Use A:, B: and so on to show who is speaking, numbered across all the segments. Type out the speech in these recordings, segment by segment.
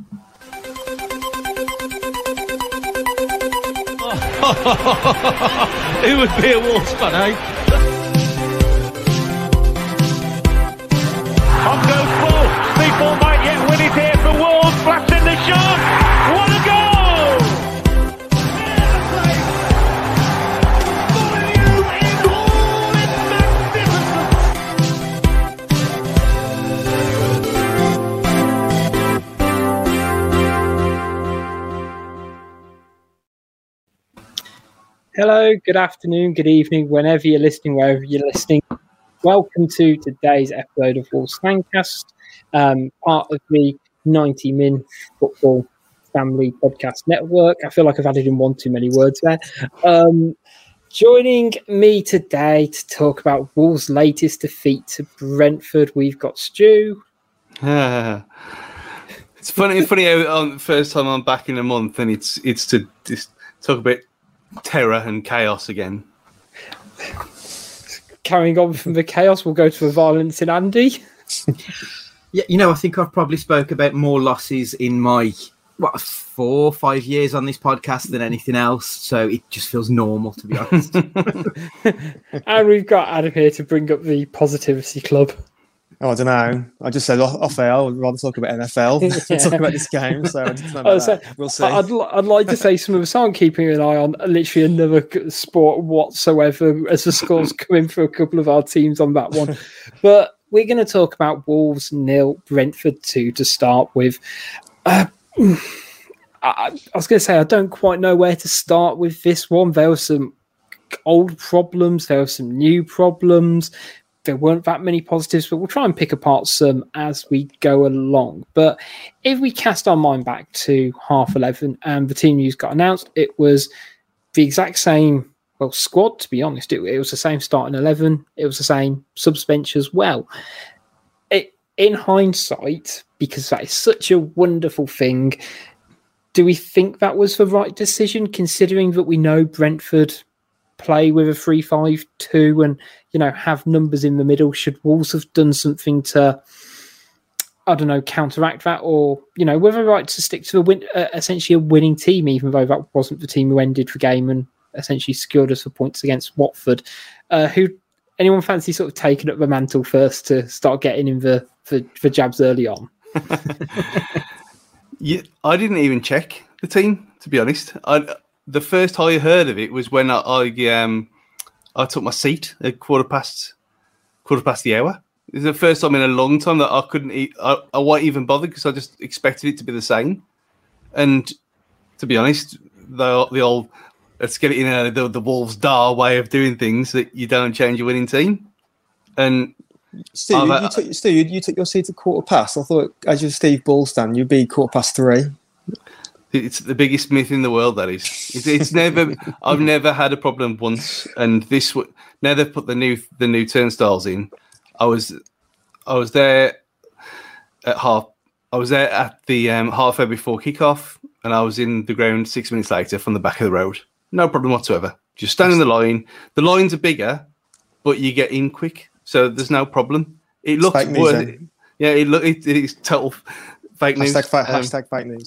A: Who would be a Wolves fan, eh?
B: On goes Bull. People might yet win it here for Wolves. Flaps in the shot. What a goal!
C: Hello, good afternoon, good evening, whenever you're listening, wherever you're listening. Welcome to today's episode of Wolves Fancast, part of the 90 Min Football Family Podcast Network. I feel like I've added in one too many words there. Joining me today to talk about Wolves' latest defeat to Brentford, we've got Stu.
D: It's funny how on the first time I'm back in a month and it's to just talk about terror and chaos again.
C: Carrying on from the chaos, we'll go to the violence in Andy.
E: Yeah, I think I've probably spoke about more losses in my 4 or 5 years on this podcast than anything else, so it just feels normal, to be honest.
C: And we've got Adam here to bring up the Positivity Club.
F: Oh, I don't know. I just said off air, I would rather talk about NFL than talk about this game. So I just know about that. We'll see.
C: I'd like to say some of us aren't keeping an eye on literally another sport whatsoever as the scores come in for a couple of our teams on that one. But we're going to talk about Wolves 0, Brentford 2 to start with. I was going to say, I don't quite know where to start with this one. There were some old problems. There were some new problems. There weren't that many positives, but we'll try and pick apart some as we go along. But if we cast our mind back to 11:30 and the team news got announced, it was the exact same, squad, to be honest. It was the same starting 11. It was the same subs bench as well. In hindsight, because that is such a wonderful thing, do we think that was the right decision, considering that we know Brentford play with a 3-5-2 and have numbers in the middle? Should Wolves have done something to, counteract that, or whether right to stick to essentially a winning team, even though that wasn't the team who ended the game and essentially secured us for points against Watford? Anyone fancy sort of taking up the mantle first to start getting in the jabs early on?
D: Yeah, I didn't even check the team, to be honest. The first I heard of it was when I took my seat at quarter past the hour. It was the first time in a long time that I couldn't eat. I wasn't even bothered because I just expected it to be the same. And to be honest, the old let's get it in the Wolves Dar way of doing things, that you don't change a winning team. And
F: Steve, you took your seat at quarter past. I thought, as you're Steve Ball stand, you'd be 3:15.
D: It's the biggest myth in the world, that is. It's never. I've never had a problem once, and this. Now they've put the new turnstiles in. I was there at half. I was there at the half hour before kickoff, and I was in the ground 6 minutes later from the back of the road. No problem whatsoever. Just stand in the line. The lines are bigger, but you get in quick, so there's no problem. It looks worse. Yeah, it is total. Fake news.
F: Hashtag fake news.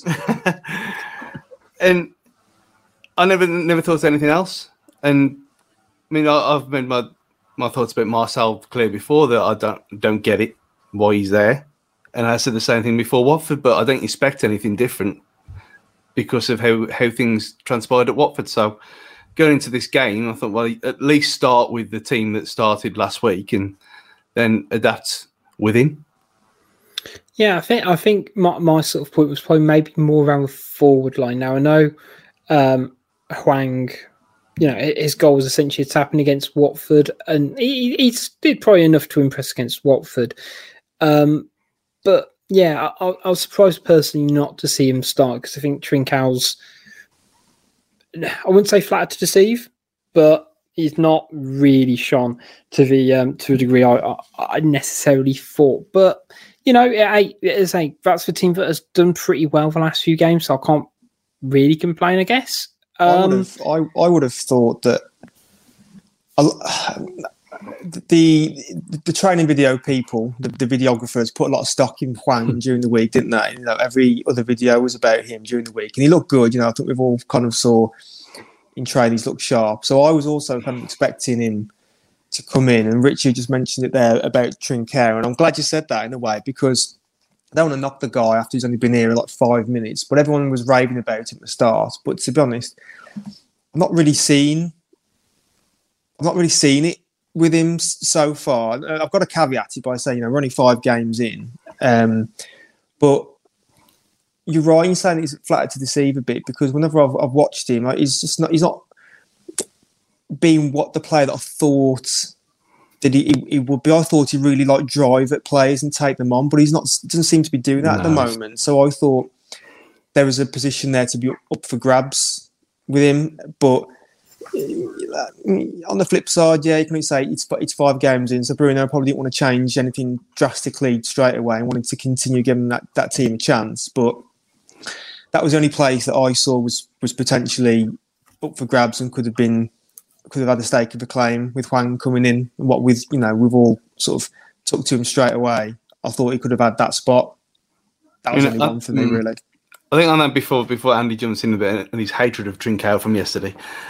D: And I never thought of anything else. And I mean, I've made my thoughts about Marcel clear before, that I don't get it why he's there. And I said the same thing before Watford, but I don't expect anything different because of how things transpired at Watford. So going into this game, I thought, well, at least start with the team that started last week and then adapt within.
C: Yeah, I think my sort of point was probably maybe more around the forward line. Now, I know Hwang, his goal was essentially a tapping against Watford, and he did probably enough to impress against Watford. But yeah, I was surprised personally not to see him start, because I think Trincão's, I wouldn't say flattered to deceive, but he's not really shone to a degree I necessarily thought. But that's the team that has done pretty well the last few games, so I can't really complain, I guess.
F: I would have thought that the training video people, the videographers, put a lot of stock in Hwang during the week, didn't they? Every other video was about him during the week, and he looked good. I think we've all kind of saw in training he's looked sharp. So I was also kind of expecting him to come in, and Richie just mentioned it there about Trincao, and I'm glad you said that in a way, because I don't want to knock the guy after he's only been here like 5 minutes, but everyone was raving about him at the start. But to be honest, I've not really seen it with him so far. I've got to caveat it by saying, we're only 5 games in. But you're right in saying he's flattered to deceive a bit, because whenever I've watched him, he's not being what the player that I thought that he would be. I thought he really drive at players and take them on, but he's not. Doesn't seem to be doing that at the moment. So I thought there was a position there to be up for grabs with him. But on the flip side, you can say it's 5 games in, so Bruno probably didn't want to change anything drastically straight away and wanted to continue giving that team a chance. But that was the only place that I saw was potentially up for grabs and could have had a stake of a claim with Hwang coming in. And what we've all sort of took to him straight away. I thought he could have had that spot. That was only one for me, really.
D: I think on that before Andy jumps in a bit and his hatred of Trincao from yesterday,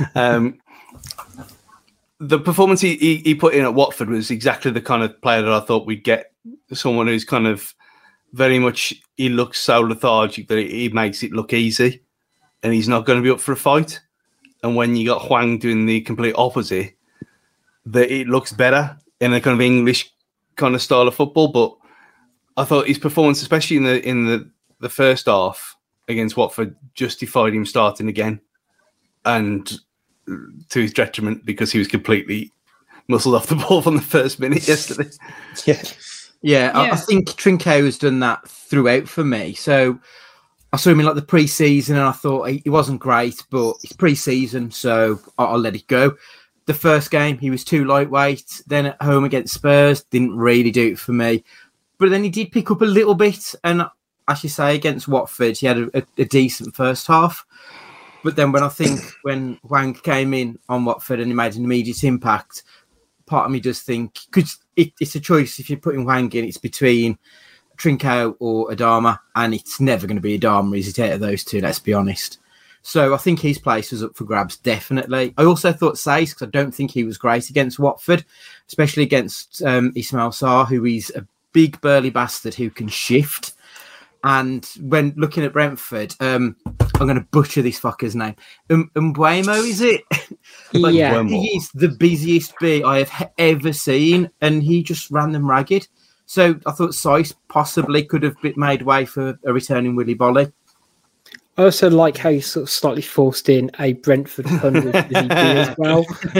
D: the performance he put in at Watford was exactly the kind of player that I thought we'd get. Someone who's kind of very much, he looks so lethargic that he makes it look easy, and he's not going to be up for a fight. And when you got Hwang doing the complete opposite, that it looks better in a kind of English kind of style of football. But I thought his performance, especially in the first half against Watford, justified him starting again, and to his detriment, because he was completely muscled off the ball from the first minute yesterday.
E: Yeah. I think Trincao has done that throughout for me. So I saw him in the pre-season, and I thought he wasn't great, but it's pre-season, so I'll let it go. The first game, he was too lightweight. Then at home against Spurs, didn't really do it for me. But then he did pick up a little bit, and as you say, against Watford, he had a decent first half. But then when Hwang came in on Watford and he made an immediate impact, part of me does think, because it's a choice, if you're putting Hwang in, it's between Trincao or Adama, and it's never going to be Adama, is it, out of those two, let's be honest. So I think his place was up for grabs, definitely. I also thought Saïss, because I don't think he was great against Watford, especially against Ismail Sarr, who is a big burly bastard who can shift. And when looking at Brentford, I'm going to butcher this fucker's name. Mbeumo, is it?
C: Yeah.
E: He is the busiest bee I have ever seen, and he just ran them ragged. So I thought Saïss possibly could have made way for a returning Willy Bolly.
C: I also like how you sort of slightly forced in a Brentford pun with Willy B as well.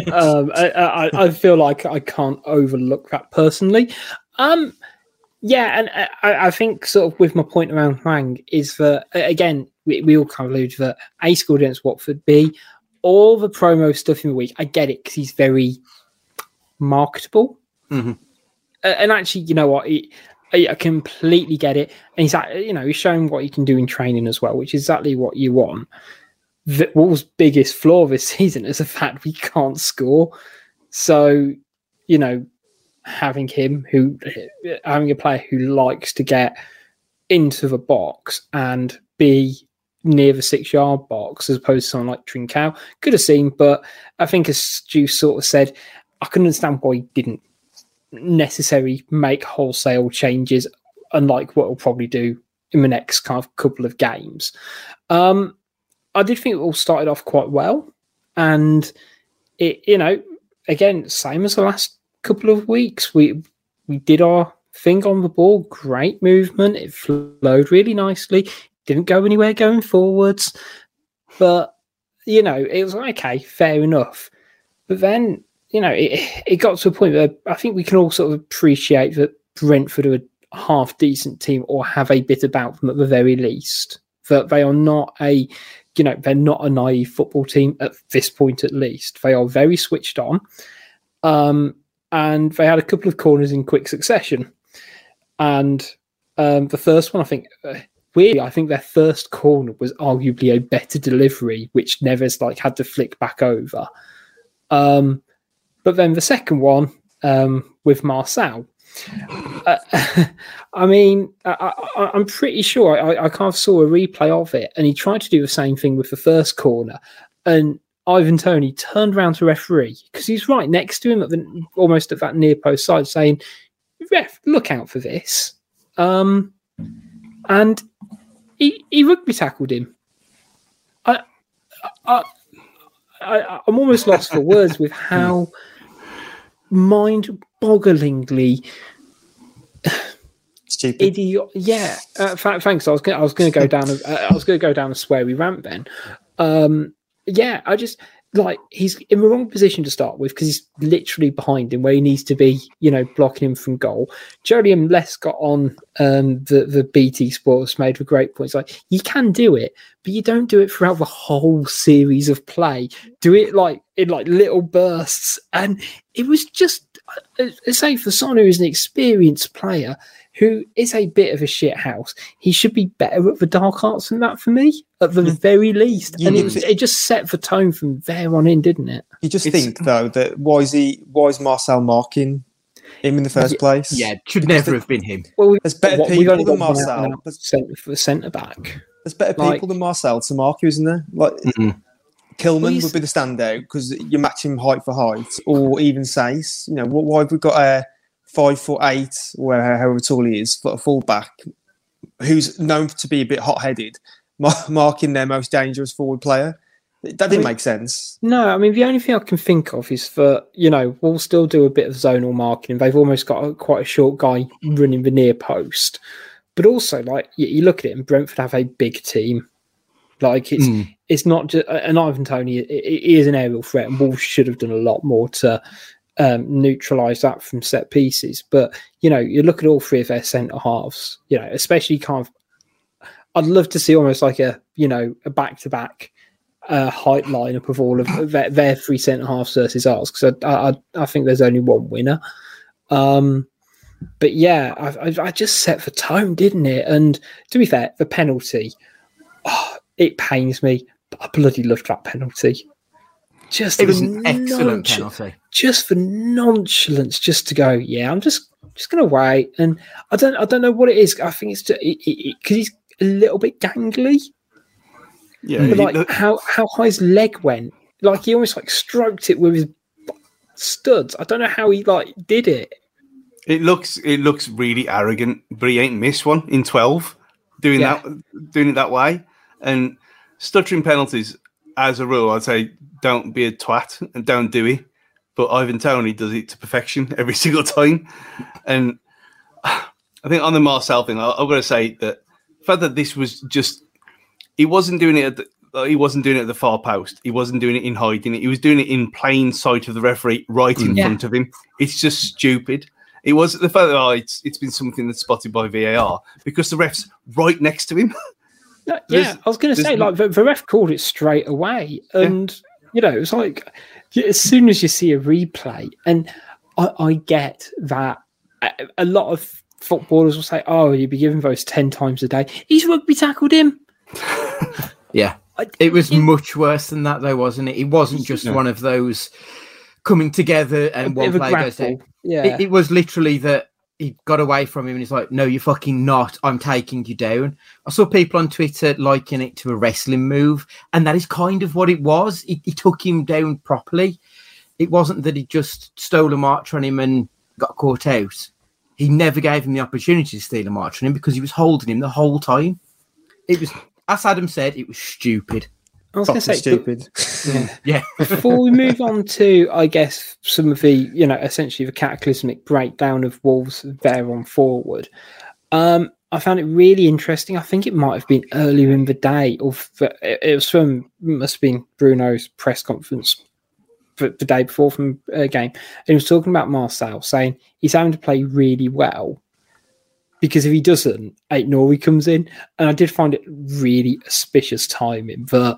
C: I feel like I can't overlook that personally. Yeah, and I think sort of with my point around Hwang is that, again, we all kind of allude that A, scored against Watford, B, all the promo stuff in the week, I get it because he's very marketable. Mm-hmm. And actually, you know what, I completely get it. And he's showing what he can do in training as well, which is exactly what you want. Wolves' biggest flaw this season is the fact we can't score. So, having a player who likes to get into the box and be near the 6-yard box as opposed to someone like Trincao, could have seen, but I think as Stu sort of said, I can understand why he didn't necessarily make wholesale changes, unlike what he'll probably do in the next kind of couple of games. I did think it all started off quite well, and it, again, same as the last couple of weeks, we did our thing on the ball, great movement, it flowed really nicely, didn't go anywhere going forwards, but it was okay, fair enough. But then it got to a point where I think we can all sort of appreciate that Brentford are a half decent team, or have a bit about them at the very least, that they are not they're not a naive football team at this point, at least. They are very switched on. And they had a couple of corners in quick succession. And the first one, I think, weirdly, I think their first corner was arguably a better delivery, which Neves had to flick back over. But then the second one, with Marcel. I mean, I'm pretty sure I kind of saw a replay of it, and he tried to do the same thing with the first corner, and Ivan Toney turned around to referee because he's right next to him almost at that near post side, saying, "Ref, look out for this." And he rugby tackled him. I'm almost lost for words with how mind-bogglingly
F: stupid.
C: Idiot. Yeah. Thanks. I was going to go down. I was going to go down a sweary rant then. Yeah. I just he's in the wrong position to start with because he's literally behind him where he needs to be. Blocking him from goal. Jolyon Les got on the BT Sports made a great point. It's like you can do it, but you don't do it throughout the whole series of play. Do it in little bursts, and it was just. Say for Son, who is an experienced player who is a bit of a shit house, he should be better at the dark arts than that for me, at the very least. And it just set the tone from there on in, didn't it?
F: You just think though that why is Marcel marking him in the first place?
E: Yeah, it should never have been him.
F: Well, there's better people than Marcel.
C: For the centre back.
F: There's better people than Marcel to mark you, isn't there? Tillman would be the standout because you're matching height for height, or even Sace. Why have we got a 5'8", or however tall he is, a fullback who's known to be a bit hot-headed, marking their most dangerous forward player? That didn't make sense.
C: No, I mean the only thing I can think of is we'll still do a bit of zonal marking. They've almost got quite a short guy running the near post, but also you look at it, and Brentford have a big team. It's not just an Ivan Toney. He is an aerial threat, and Wolves should have done a lot more to neutralise that from set pieces. But you look at all three of their centre halves. Especially kind of. I'd love to see almost like a back to back height lineup of all of their three centre halves versus ours, because I think there's only one winner. But yeah, I just set the tone, didn't it? And to be fair, the penalty. It pains me, but I bloody loved that penalty.
E: It was an excellent penalty.
C: Just for nonchalance, just to go, yeah, I'm just going to wait. And I don't know what it is. I think it's because he's a little bit gangly.
D: Yeah,
C: but how high his leg went, he almost stroked it with his studs. I don't know how he did it. It
D: looks really arrogant, but he ain't missed one in 12 doing it that way. And stuttering penalties, as a rule, I'd say don't be a twat and don't do it. But Ivan Toney does it to perfection every single time. And I think on the Marcel thing, I've got to say that the fact that this was just, he wasn't doing it at the far post. He wasn't doing it in hiding. He was doing it in plain sight of the referee, right in front of him. It's just stupid. It was the fact that it's been something that's spotted by VAR because the ref's right next to him.
C: Yeah, I was going to say, the ref called it straight away. And, it's as soon as you see a replay, and I get that a lot of footballers will say, oh, you'd be giving those 10 times a day. He's rugby tackled him.
E: Yeah. It was much worse than that, though, wasn't it? It wasn't just one of those coming together and one player goes down.
C: Yeah.
E: It was literally that he got away from him and he's like, no, you're fucking not. I'm taking you down. I saw people on Twitter liking it to a wrestling move, and that is kind of what it was. He took him down properly. It wasn't that he just stole a march on him and got caught out. He never gave him the opportunity to steal a march on him because he was holding him the whole time. It was, as Adam said, it was stupid.
C: I was going to say
F: stupid.
E: Yeah.
C: Before we move on to, I guess, some of the, essentially the cataclysmic breakdown of Wolves there on forward, I found it really interesting. I think it might have been earlier in the day, must have been Bruno's press conference for the day before from a game. And he was talking about Marcel, saying he's having to play really well because if he doesn't, Aït-Nouri comes in. And I did find it really auspicious timing, but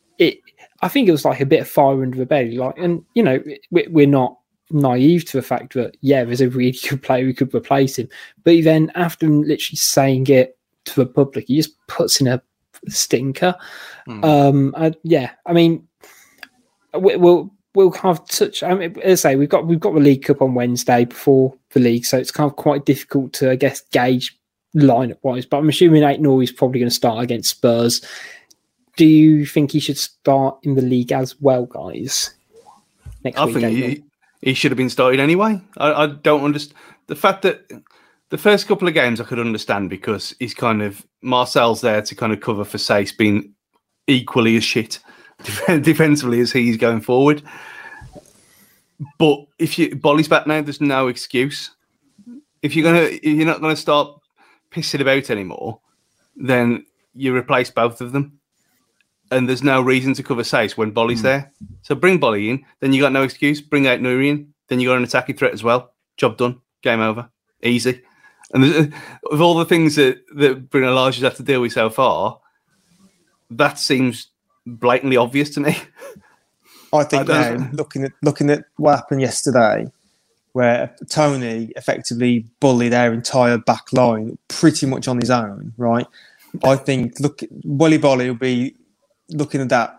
C: I think it was a bit of fire under the belly. And we're not naive to the fact that, there's a really good player who could replace him. But then after literally saying it to the public, he just puts in a stinker. I mean, we'll we'll kind of touch. I mean, as I say, we've got the League Cup on Wednesday before the league, so it's kind of quite difficult to, I guess, gauge lineup wise. But I'm assuming Aït-Nouri is probably going to start against Spurs. Do you think he should start in the league as well, guys?
D: I think he should have been started anyway. I don't understand the fact that the first couple of games I could understand because he's kind of Marcel's there to kind of cover for Saïss being equally as shit defensively as he's going forward. But if Bolly's back now, there's no excuse. If you're not gonna start pissing about anymore, then you replace both of them. And there's no reason to cover Saïss when Bolly's there. So bring Bolly in, then you got no excuse. Bring Aït-Nouri in, then you got an attacking threat as well. Job done. Game over. Easy. And of all the things that Bruno Lage has had to deal with so far, that seems blatantly obvious to me.
F: I think now, looking at what happened yesterday, where Tony effectively bullied our entire back line pretty much on his own, right? I think Willy Bolly will be looking at that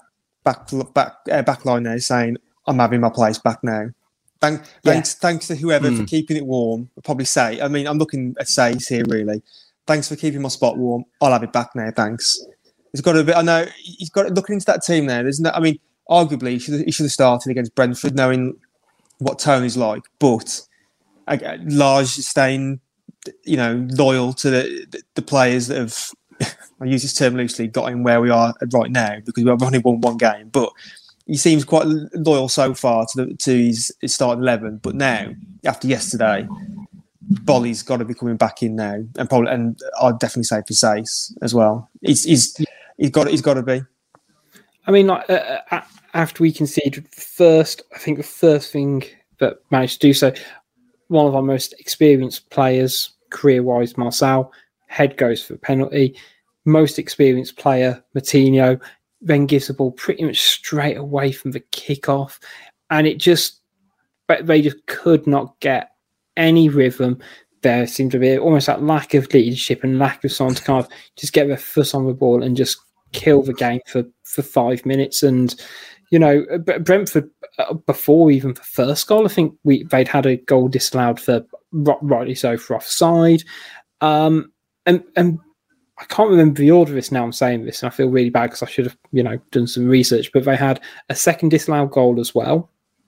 F: back line now, saying, "I'm having my place back now." Thanks to whoever for keeping it warm. I'll probably say. I mean, I'm looking at Saïss here really. Thanks for keeping my spot warm. I'll have it back now. Thanks. It's got a bit. I know he's got looking into that team there. There's no. I mean, arguably he should have started against Brentford, knowing what Tony's like. But Lage staying, loyal to the players that have. I use this term loosely. Got him where we are right now because we've only won one game, but he seems quite loyal so far to his starting 11. But now, after yesterday, Bolly's got to be coming back in now, and I'd definitely say for Saïss as well. He's got to be.
C: I mean, after we conceded first, I think the first thing that managed to do so, one of our most experienced players career-wise, Marcel, head goes for a penalty. Most experienced player, Moutinho, then gives the ball pretty much straight away from the kickoff, and they just could not get any rhythm. There seemed to be almost that lack of leadership and lack of someone to kind of just get their foot on the ball and just kill the game for 5 minutes. And Brentford before even the first goal, I think they'd had a goal disallowed for rightly so for offside, and I can't remember the order of this now. I'm saying this, and I feel really bad because I should have, done some research. But they had a second disallowed goal as well,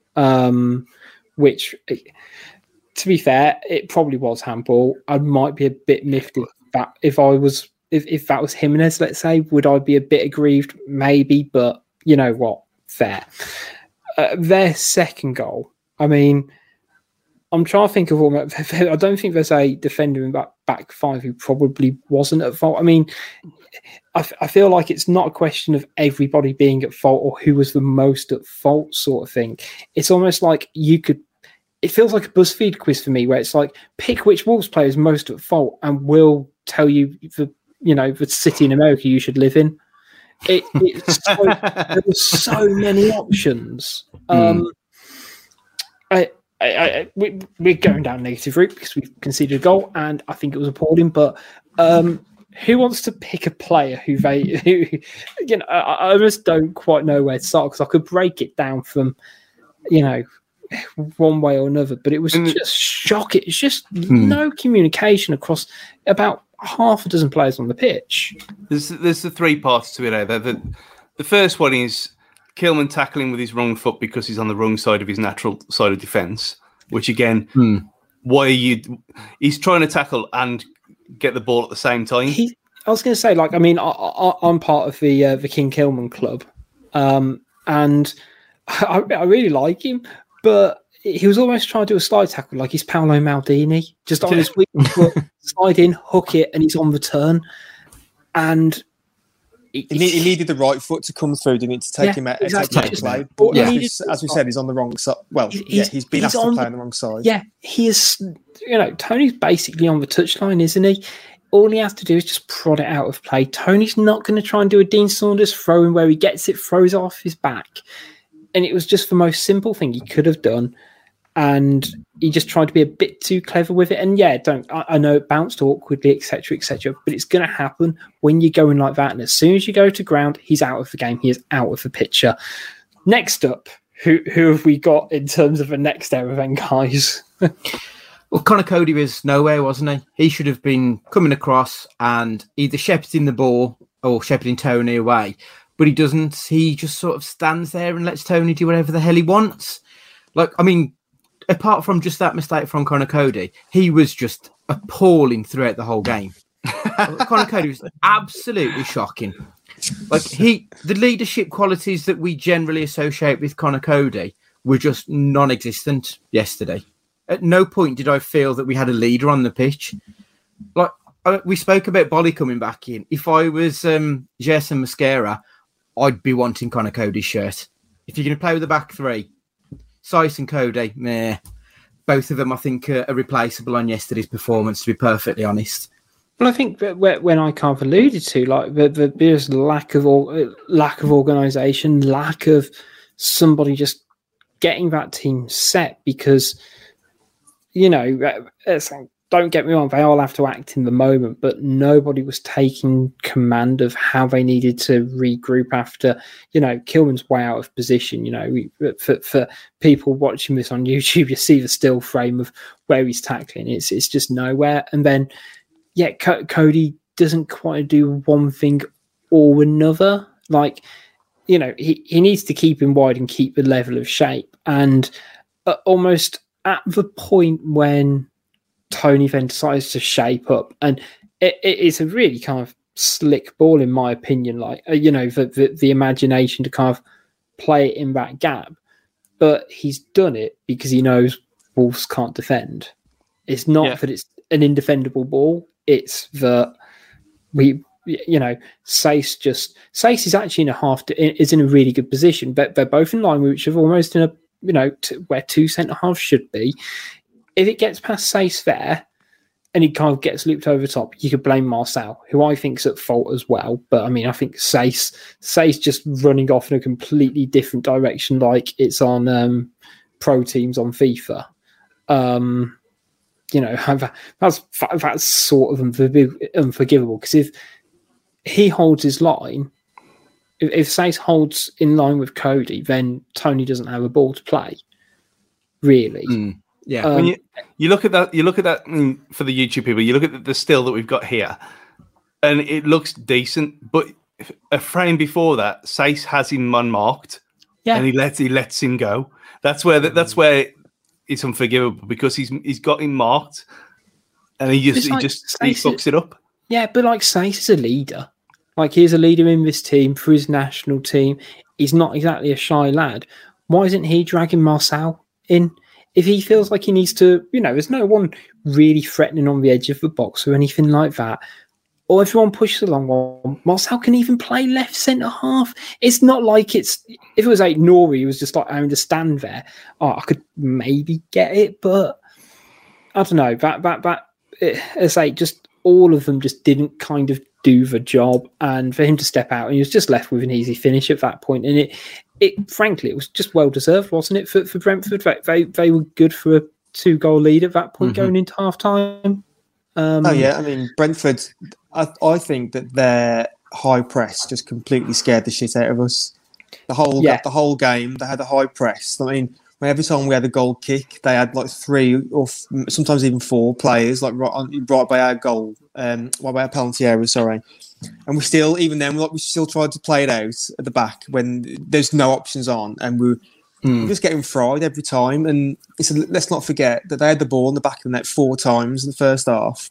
C: which, to be fair, it probably was handball. I might be a bit miffed if that was Jimenez, let's say, would I be a bit aggrieved? Maybe, but you know what? Fair. Their second goal. I mean, I'm trying to think of I don't think there's a defender in back five who probably wasn't at fault. I mean, I feel like it's not a question of everybody being at fault or who was the most at fault sort of thing. It's almost like it feels like a BuzzFeed quiz for me where it's like, pick which Wolves player is most at fault and we'll tell you the city in America you should live in. There were so many options. We're going down negative route because we've conceded a goal, and I think it was appalling. But who wants to pick a player who again? I just don't quite know where to start because I could break it down from, one way or another. But it was just shocking. It's just no communication across about half a dozen players on the pitch.
D: There's the three parts to it. The first one is Kilman tackling with his wrong foot because he's on the wrong side of his natural side of defence, which again, he's trying to tackle and get the ball at the same time.
C: I was going to say, I'm part of the King Kilman club, and I really like him, but he was almost trying to do a slide tackle like he's Paolo Maldini, just on his weak foot, slide in, hook it, and he's on the turn. And
F: he needed the right foot to come through, didn't it, to take him out of play. But as we said, he's on the wrong side. Well, he's been asked to play on the wrong side.
C: Yeah, he is. Tony's basically on the touchline, isn't he? All he has to do is just prod it out of play. Tony's not going to try and do a Dean Saunders throw-in where he gets it, throws it off his back. And it was just the most simple thing he could have done. And he just tried to be a bit too clever with it. And I know it bounced awkwardly, etc., but it's going to happen when you're going like that. And as soon as you go to ground, he's out of the game. He is out of the picture. Next up, who have we got in terms of the next era then, guys?
E: Well, Connor Cody was nowhere, wasn't he? He should have been coming across and either shepherding the ball or shepherding Tony away. But he doesn't. He just sort of stands there and lets Tony do whatever the hell he wants. Like, I mean, apart from just that mistake from Connor Cody, he was just appalling throughout the whole game. Connor Cody was absolutely shocking. Like, the leadership qualities that we generally associate with Connor Cody were just non-existent yesterday. At no point did I feel that we had a leader on the pitch. Like, we spoke about Bolly coming back in. If I was Jason Mosquera, I'd be wanting Connor Cody's shirt. If you're going to play with the back three, Saiss and Cody, meh. Both of them, I think, are replaceable on yesterday's performance, to be perfectly honest.
C: Well, I think that when I kind of alluded to, like, there's lack of organisation, lack of somebody just getting that team set, because, you know, don't get me wrong, they all have to act in the moment, but nobody was taking command of how they needed to regroup after, you know, Kilman's way out of position. You know, for people watching this on YouTube, you see the still frame of where he's tackling. It's just nowhere. And then, yeah, Cody doesn't quite do one thing or another. Like, you know, he needs to keep him wide and keep the level of shape. And almost at the point when Tony then decides to shape up, and it's a really kind of slick ball, in my opinion. Like, you know, the imagination to kind of play it in that gap, but he's done it because he knows Wolves can't defend. It's not that it's an indefendable ball; it's that Saiss is actually is in a really good position, but they're both in line with each other, almost in a, you know, where two centre halves should be. If it gets past Saiss there and he kind of gets looped over the top, you could blame Marcel, who I think is at fault as well. But I mean, I think Saiss just running off in a completely different direction, like it's on pro teams on FIFA. You know, that's sort of unforgivable, because if he holds his line, if Saiss holds in line with Cody, then Tony doesn't have a ball to play, really.
E: Yeah,
D: when you look at that, for the YouTube people, you look at the still that we've got here, and it looks decent. But a frame before that, Saiss has him unmarked, and he lets him go. That's where it's unforgivable, because he's got him marked, and he fucks it up.
C: Yeah, but like, Saiss is a leader. Like, he's a leader in this team for his national team. He's not exactly a shy lad. Why isn't he dragging Marcel in? If he feels like he needs to, you know, there's no one really threatening on the edge of the box or anything like that, or everyone pushes along one, Marcel can even play left centre half. It's not like if it was like Nori, he was just like having to stand there. Oh, I could maybe get it, but I don't know. It's like, just all of them just didn't kind of do the job, and for him to step out, and he was just left with an easy finish at that point. And it frankly, it was just well deserved, wasn't it, for Brentford? They were good for a 2-goal lead at that point, going into half time.
F: I mean, Brentford, I think that their high press just completely scared the shit out of us. The whole game, they had a high press. I mean, every time we had a goal kick, they had like 3 or sometimes even 4 players like right by our goal, right by our penalty area. Sorry. And we still tried to play it out at the back when there's no options on, and we're just getting fried every time. And let's not forget that they had the ball in the back of the net 4 times in the first half.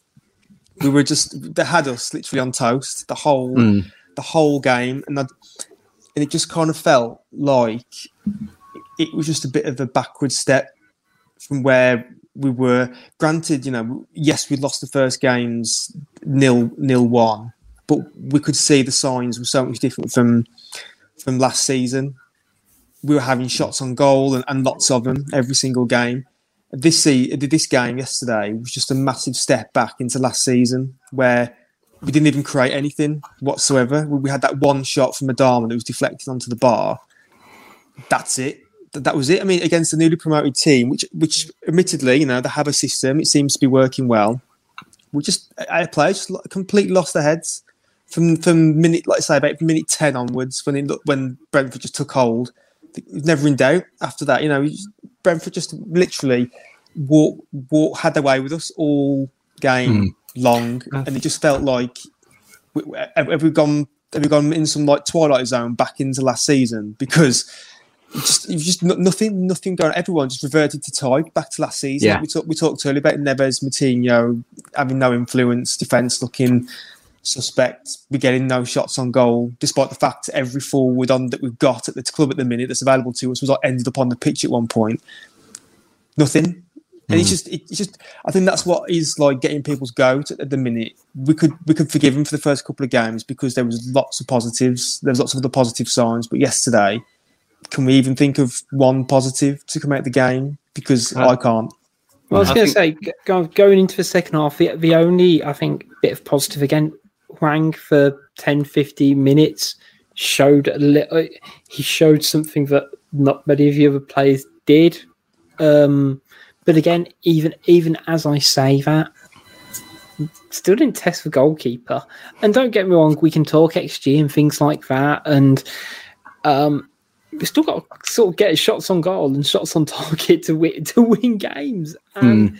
F: They had us literally on toast the whole game, and it just kind of felt like it was just a bit of a backward step from where we were. Granted, you know, yes, we lost the first games 0-1. But we could see the signs were so much different from last season. We were having shots on goal and lots of them every single game. This game yesterday was just a massive step back into last season, where we didn't even create anything whatsoever. We had that one shot from Adama that was deflected onto the bar. That's it. That was it. I mean, against the newly promoted team, which admittedly, you know, they have a system. It seems to be working well. Our players just completely lost their heads. From minute, like I say, about minute 10 onwards, when Brentford just took hold, never in doubt after that. Brentford just literally had their way with us all game long, and it just felt like have we gone in some like twilight zone back into last season, because just nothing going. Everyone just reverted to type back to last season.
E: Yeah.
F: We talked earlier about Neves, Moutinho having no influence, defence looking suspect. We're getting no shots on goal, despite the fact every forward that we've got at the club at the minute that's available to us was ended up on the pitch at one point. Nothing. And it's just. I think that's what is like getting people's goat at the minute. We could forgive him for the first couple of games because there was lots of positives. There's lots of other positive signs, but yesterday, can we even think of one positive to come out of the game? Because I can't.
C: Well, I was going to say, going into the second half, the only, I think, bit of positive again, Hwang for 10, 15 minutes showed a little. He showed something that not many of the other players did. But again, even as I say that, still didn't test the goalkeeper. And don't get me wrong, we can talk XG and things like that, and we still got to sort of get shots on goal and shots on target to win games. And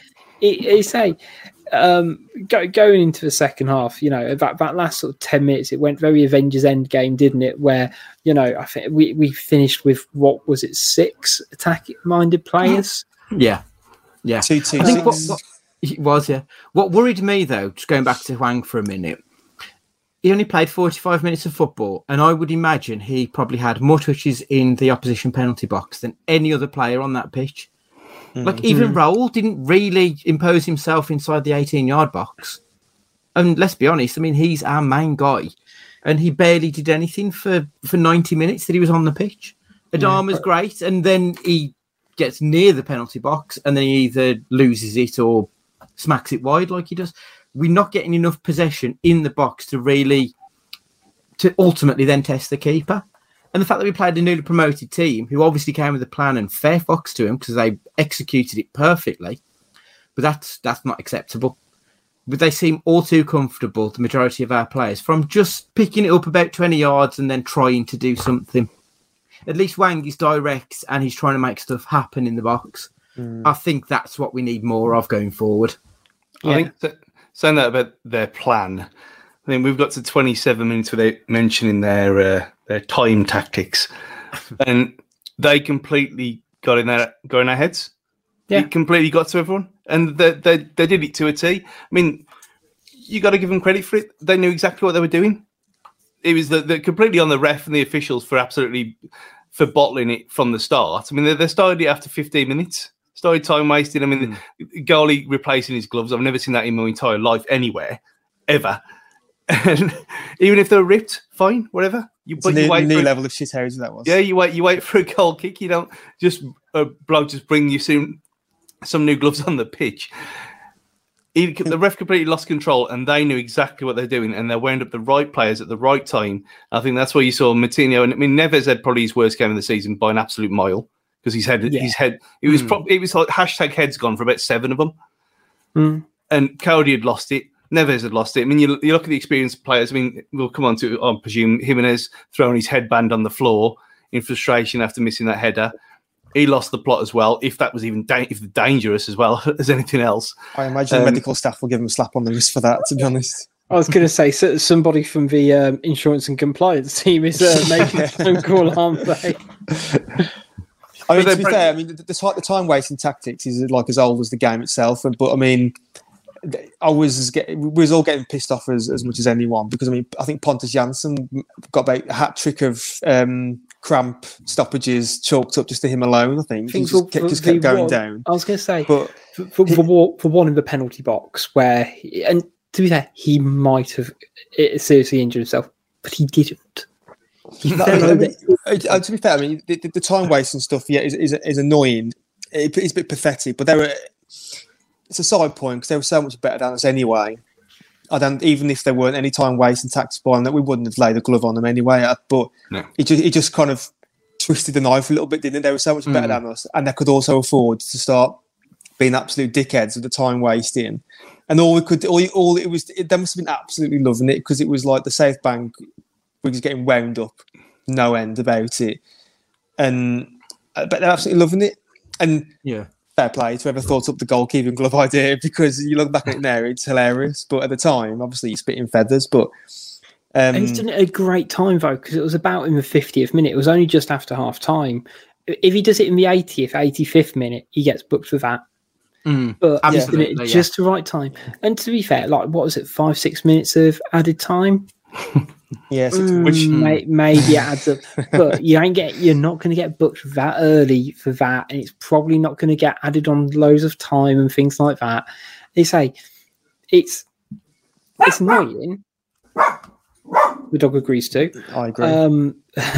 C: going into the second half, that last sort of 10 minutes, it went very Avengers Endgame, didn't it? Where I think we finished with, what was it, 6 attack-minded players.
E: Yeah.
F: 2-2.
E: I think what it was, yeah. What worried me, though, just going back to Hwang for a minute, he only played 45 minutes of football, and I would imagine he probably had more touches in the opposition penalty box than any other player on that pitch. Like, even Raul didn't really impose himself inside the 18-yard box. And let's be honest, I mean, he's our main guy, and he barely did anything for 90 minutes that he was on the pitch. Adama's great, and then he gets near the penalty box, and then he either loses it or smacks it wide like he does. We're not getting enough possession in the box to ultimately then test the keeper. And the fact that we played a newly promoted team who obviously came with a plan, and fair fox to him because they executed it perfectly, but that's not acceptable. But they seem all too comfortable, the majority of our players, from just picking it up about 20 yards and then trying to do something. At least Hwang is direct and he's trying to make stuff happen in the box. I think that's what we need more of going forward.
D: I think saying that about their plan, I think we've got to 27 minutes without mentioning their time tactics, and they completely got in our heads. Yeah, it completely got to everyone, and they did it to a T. I mean, you got to give them credit for it. They knew exactly what they were doing. It was the completely on the ref and the officials for bottling it from the start. I mean, they started it after 15 minutes. Started time wasting. I mean, the goalie replacing his gloves. I've never seen that in my entire life anywhere, ever. And even if they were ripped, fine, whatever.
F: You wait new level of shithousery that was.
D: Yeah, you wait for a goal kick. You don't just bring you some new gloves on the pitch. The ref completely lost control, and they knew exactly what they're doing, and they wound up the right players at the right time. I think that's where you saw Moutinho, and I mean Neves had probably his worst game of the season by an absolute mile, because his head it was like hashtag heads gone for about 7 of them, and Cody had lost it. Neves had lost it. I mean, you look at the experienced players. I mean, we'll come on to, I presume, Jimenez throwing his headband on the floor in frustration after missing that header. He lost the plot as well, if that was even dangerous as well as anything else.
F: I imagine the medical staff will give him a slap on the wrist for that, to be honest.
C: I was going to say, somebody from the insurance and compliance team is making a phone call, aren't they?
F: I mean, to be fair, I mean, the time wasting tactics is like as old as the game itself. But I mean, we was all getting pissed off as much as anyone, because I mean, I think Pontus Jansson got about a hat trick of cramp stoppages chalked up just to him alone. I think he just kept going down.
C: I was going to say, but for one in the penalty box where, and to be fair, he might have seriously injured himself, but he didn't.
F: To be fair, I mean, the time wasting stuff, is annoying. It's a bit pathetic, but it's a side point because they were so much better than us anyway. Even if there weren't any time wasting tactics by them, that we wouldn't have laid a glove on them anyway. But he just kind of twisted the knife a little bit, didn't it? They were so much better than us, and they could also afford to start being absolute dickheads with the time wasting. And they must have been absolutely loving it, because it was like the South Bank was getting wound up no end about it. and but they're absolutely loving it. And
E: Yeah.
F: fair play to whoever thought up the goalkeeping glove idea, because you look back at it now, it's hilarious. But at the time, obviously, you're spitting feathers. But
C: and he's done it at a great time, though, because it was about in the 50th minute. It was only just after half time. If he does it in the 80th, 85th minute, he gets booked for that. But he's done it just the right time. And to be fair, like, what was it, 5-6 minutes of added time?
F: Yes,
C: Which maybe adds up. But you're not going to get booked that early for that, and it's probably not going to get added on loads of time and things like that. They say it's annoying. The dog agrees too.
F: I agree.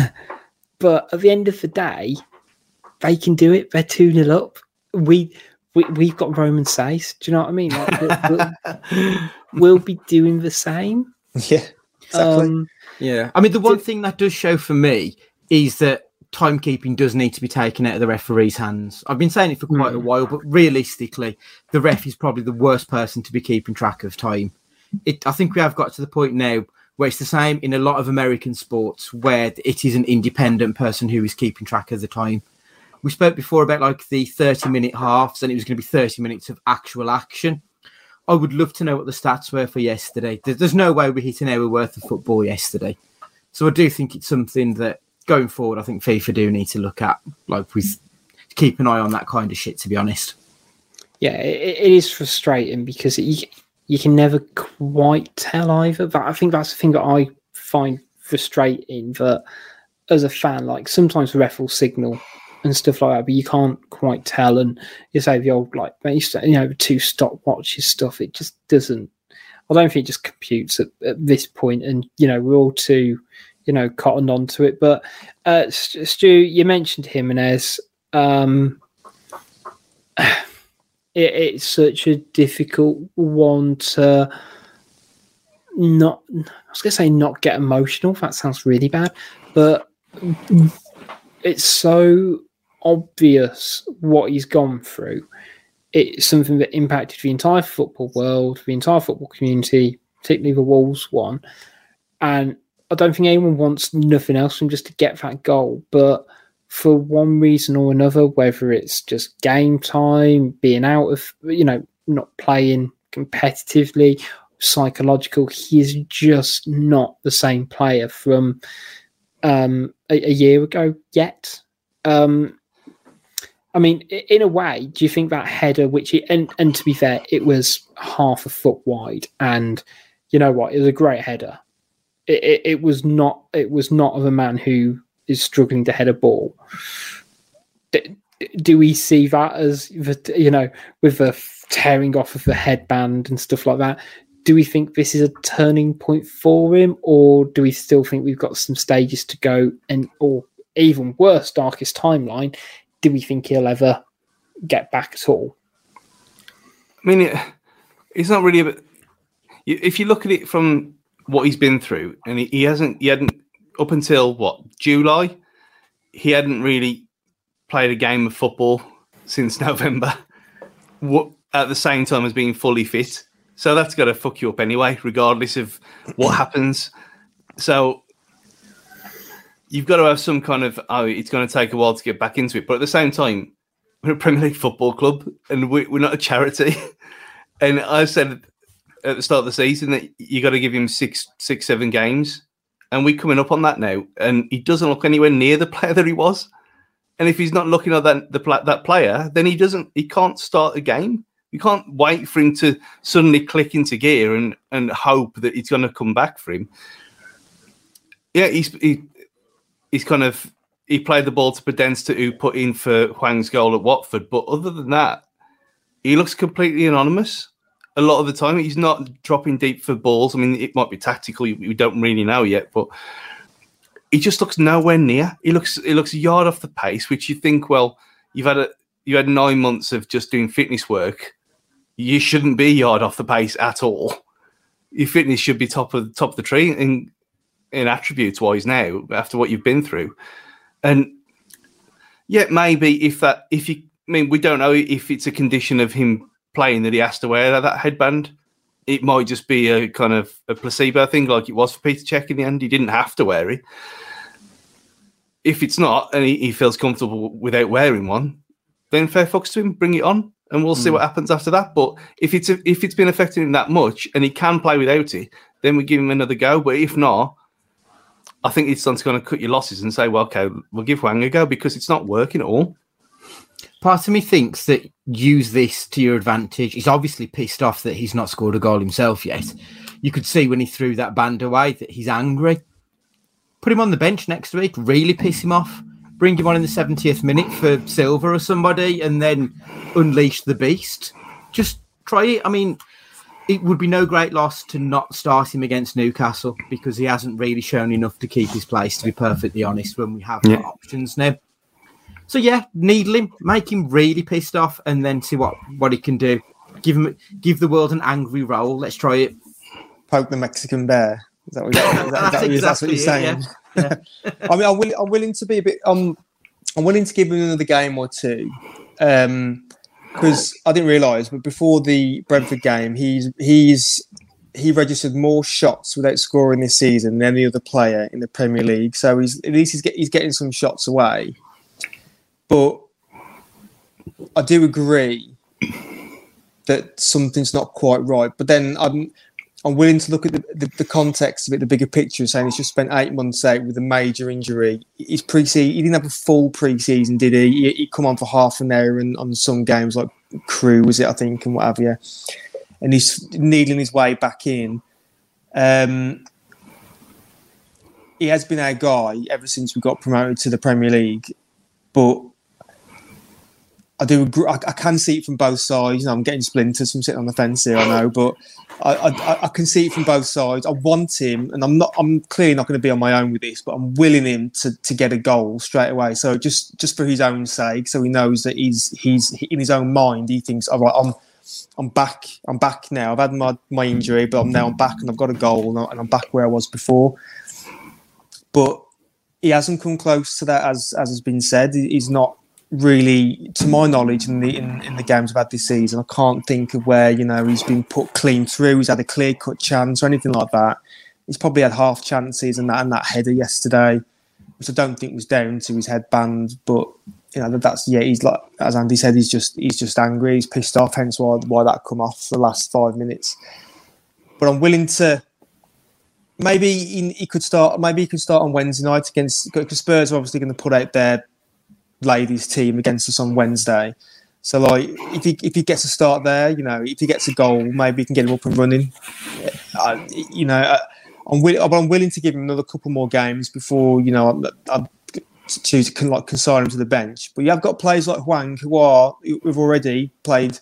C: But at the end of the day, they can do it. They're 2-0 up. We've got Roman says. Do you know what I mean? Like, we'll be doing the same.
F: Yeah, exactly.
E: Yeah. I mean, the one thing that does show for me is that timekeeping does need to be taken out of the referee's hands. I've been saying it for quite a while, but realistically, the ref is probably the worst person to be keeping track of time. I think we have got to the point now where it's the same in a lot of American sports, where it is an independent person who is keeping track of the time. We spoke before about like the 30-minute halves, and it was going to be 30 minutes of actual action. I would love to know what the stats were for yesterday. There's no way we hit an hour worth of football yesterday. So I do think it's something that going forward, I think FIFA do need to look at. Like, we keep an eye on that kind of shit, to be honest.
C: Yeah, it is frustrating because you can never quite tell either. But I think that's the thing that I find frustrating, that as a fan, like, sometimes the ref will signal and stuff like that, but you can't quite tell. And you say the old, like, two stopwatches stuff, it just doesn't. I don't think it just computes at this point, and we're all too, cottoned onto it. But Stu, you mentioned Jimenez. It's such a difficult one to not. I was going to say not get emotional. That sounds really bad, but it's so obvious what he's gone through. It's something that impacted the entire football world, the entire football community, particularly the Wolves one. And I don't think anyone wants nothing else than just to get that goal. But for one reason or another, whether it's just game time, being out of, not playing competitively, psychological, he is just not the same player from a year ago yet. I mean, in a way, do you think that header, which and to be fair, it was half a foot wide, and you know what, it was a great header. It was not of a man who is struggling to head a ball. Do we see that as with the tearing off of the headband and stuff like that? Do we think this is a turning point for him, or do we still think we've got some stages to go, or even worse, darkest timeline? Do we think he'll ever get back at all?
D: I mean, it's not really if you look at it from what he's been through, and he hadn't up until July, he hadn't really played a game of football since November, at the same time as being fully fit. So that's got to fuck you up anyway, regardless of what happens. So you've got to have some kind of, it's going to take a while to get back into it. But at the same time, we're a Premier League football club, and we're not a charity. And I said at the start of the season that you got to give him 6-7 games. And we're coming up on that now. And he doesn't look anywhere near the player that he was. And if he's not looking at that player, then he can't start a game. You can't wait for him to suddenly click into gear and hope that it's going to come back for him. Yeah, he's kind of, he played the ball to Podence who put in for Hwang's goal at Watford. But other than that, he looks completely anonymous. A lot of the time, he's not dropping deep for balls. I mean, it might be tactical. We don't really know yet, but he just looks nowhere near. He looks a yard off the pace, which you think, well, you had 9 months of just doing fitness work. You shouldn't be a yard off the pace at all. Your fitness should be top of the tree in attributes wise now, after what you've been through. And yet maybe we don't know if it's a condition of him playing that he has to wear that headband. It might just be a kind of a placebo thing, like it was for Peter Cech in the end. He didn't have to wear it. if it's not, and he feels comfortable without wearing one, then fair fucks to him, bring it on, and we'll see what happens after that. But if it's been affecting him that much and he can play without it, then we give him another go. But if not, I think it's going to cut your losses and say, well, okay, we'll give Hwang a go because it's not working at all.
E: Part of me thinks that use this to your advantage. He's obviously pissed off that he's not scored a goal himself yet. You could see when he threw that band away that he's angry. Put him on the bench next week, really piss him off. Bring him on in the 70th minute for Silva or somebody and then unleash the beast. Just try it. I mean, it would be no great loss to not start him against Newcastle because he hasn't really shown enough to keep his place, to be perfectly honest, when we have got options now. So, yeah, needle him, make him really pissed off and then see what he can do. Give the world an angry roll. Let's try it.
F: Poke the Mexican bear. Is that what you're saying?
E: Yeah.
F: I mean, I'm willing to be a bit. I'm willing to give him another game or two, because I didn't realise, but before the Brentford game, he registered more shots without scoring this season than any other player in the Premier League. So he's getting some shots away. But I do agree that something's not quite right. But then I'm willing to look at the context of it, the bigger picture, saying he's just spent 8 months out with a major injury. He didn't have a full pre-season, did he? He come on for half an hour and on some games like Crew, was it, I think, and what have you. And he's needling his way back in. He has been our guy ever since we got promoted to the Premier League. But I do agree. I can see it from both sides. I'm getting splinters from sitting on the fence here, I know, but I can see it from both sides. I want him, and I'm clearly not going to be on my own with this, but I'm willing him to get a goal straight away. So just for his own sake, so he knows that he's in his own mind, he thinks, all right, I'm back now. I've had my injury, but I'm back and I've got a goal and I'm back where I was before. But he hasn't come close to that, as has been said. He's not really, to my knowledge, in the games I've had this season, I can't think of where he's been put clean through. He's had a clear cut chance or anything like that. He's probably had half chances and that header yesterday, which I don't think was down to his headband. But he's like, as Andy said, he's just angry. He's pissed off. Hence why that come off for the last 5 minutes. But I'm willing to. Maybe he could start. Maybe he could start on Wednesday night because Spurs are obviously going to put out their ladies team against us on Wednesday. So like if he gets a start there, if he gets a goal, maybe he can get him up and running. I'm willing to give him another couple more games before I choose to consign him to the bench. But you have got players like Hwang who've already played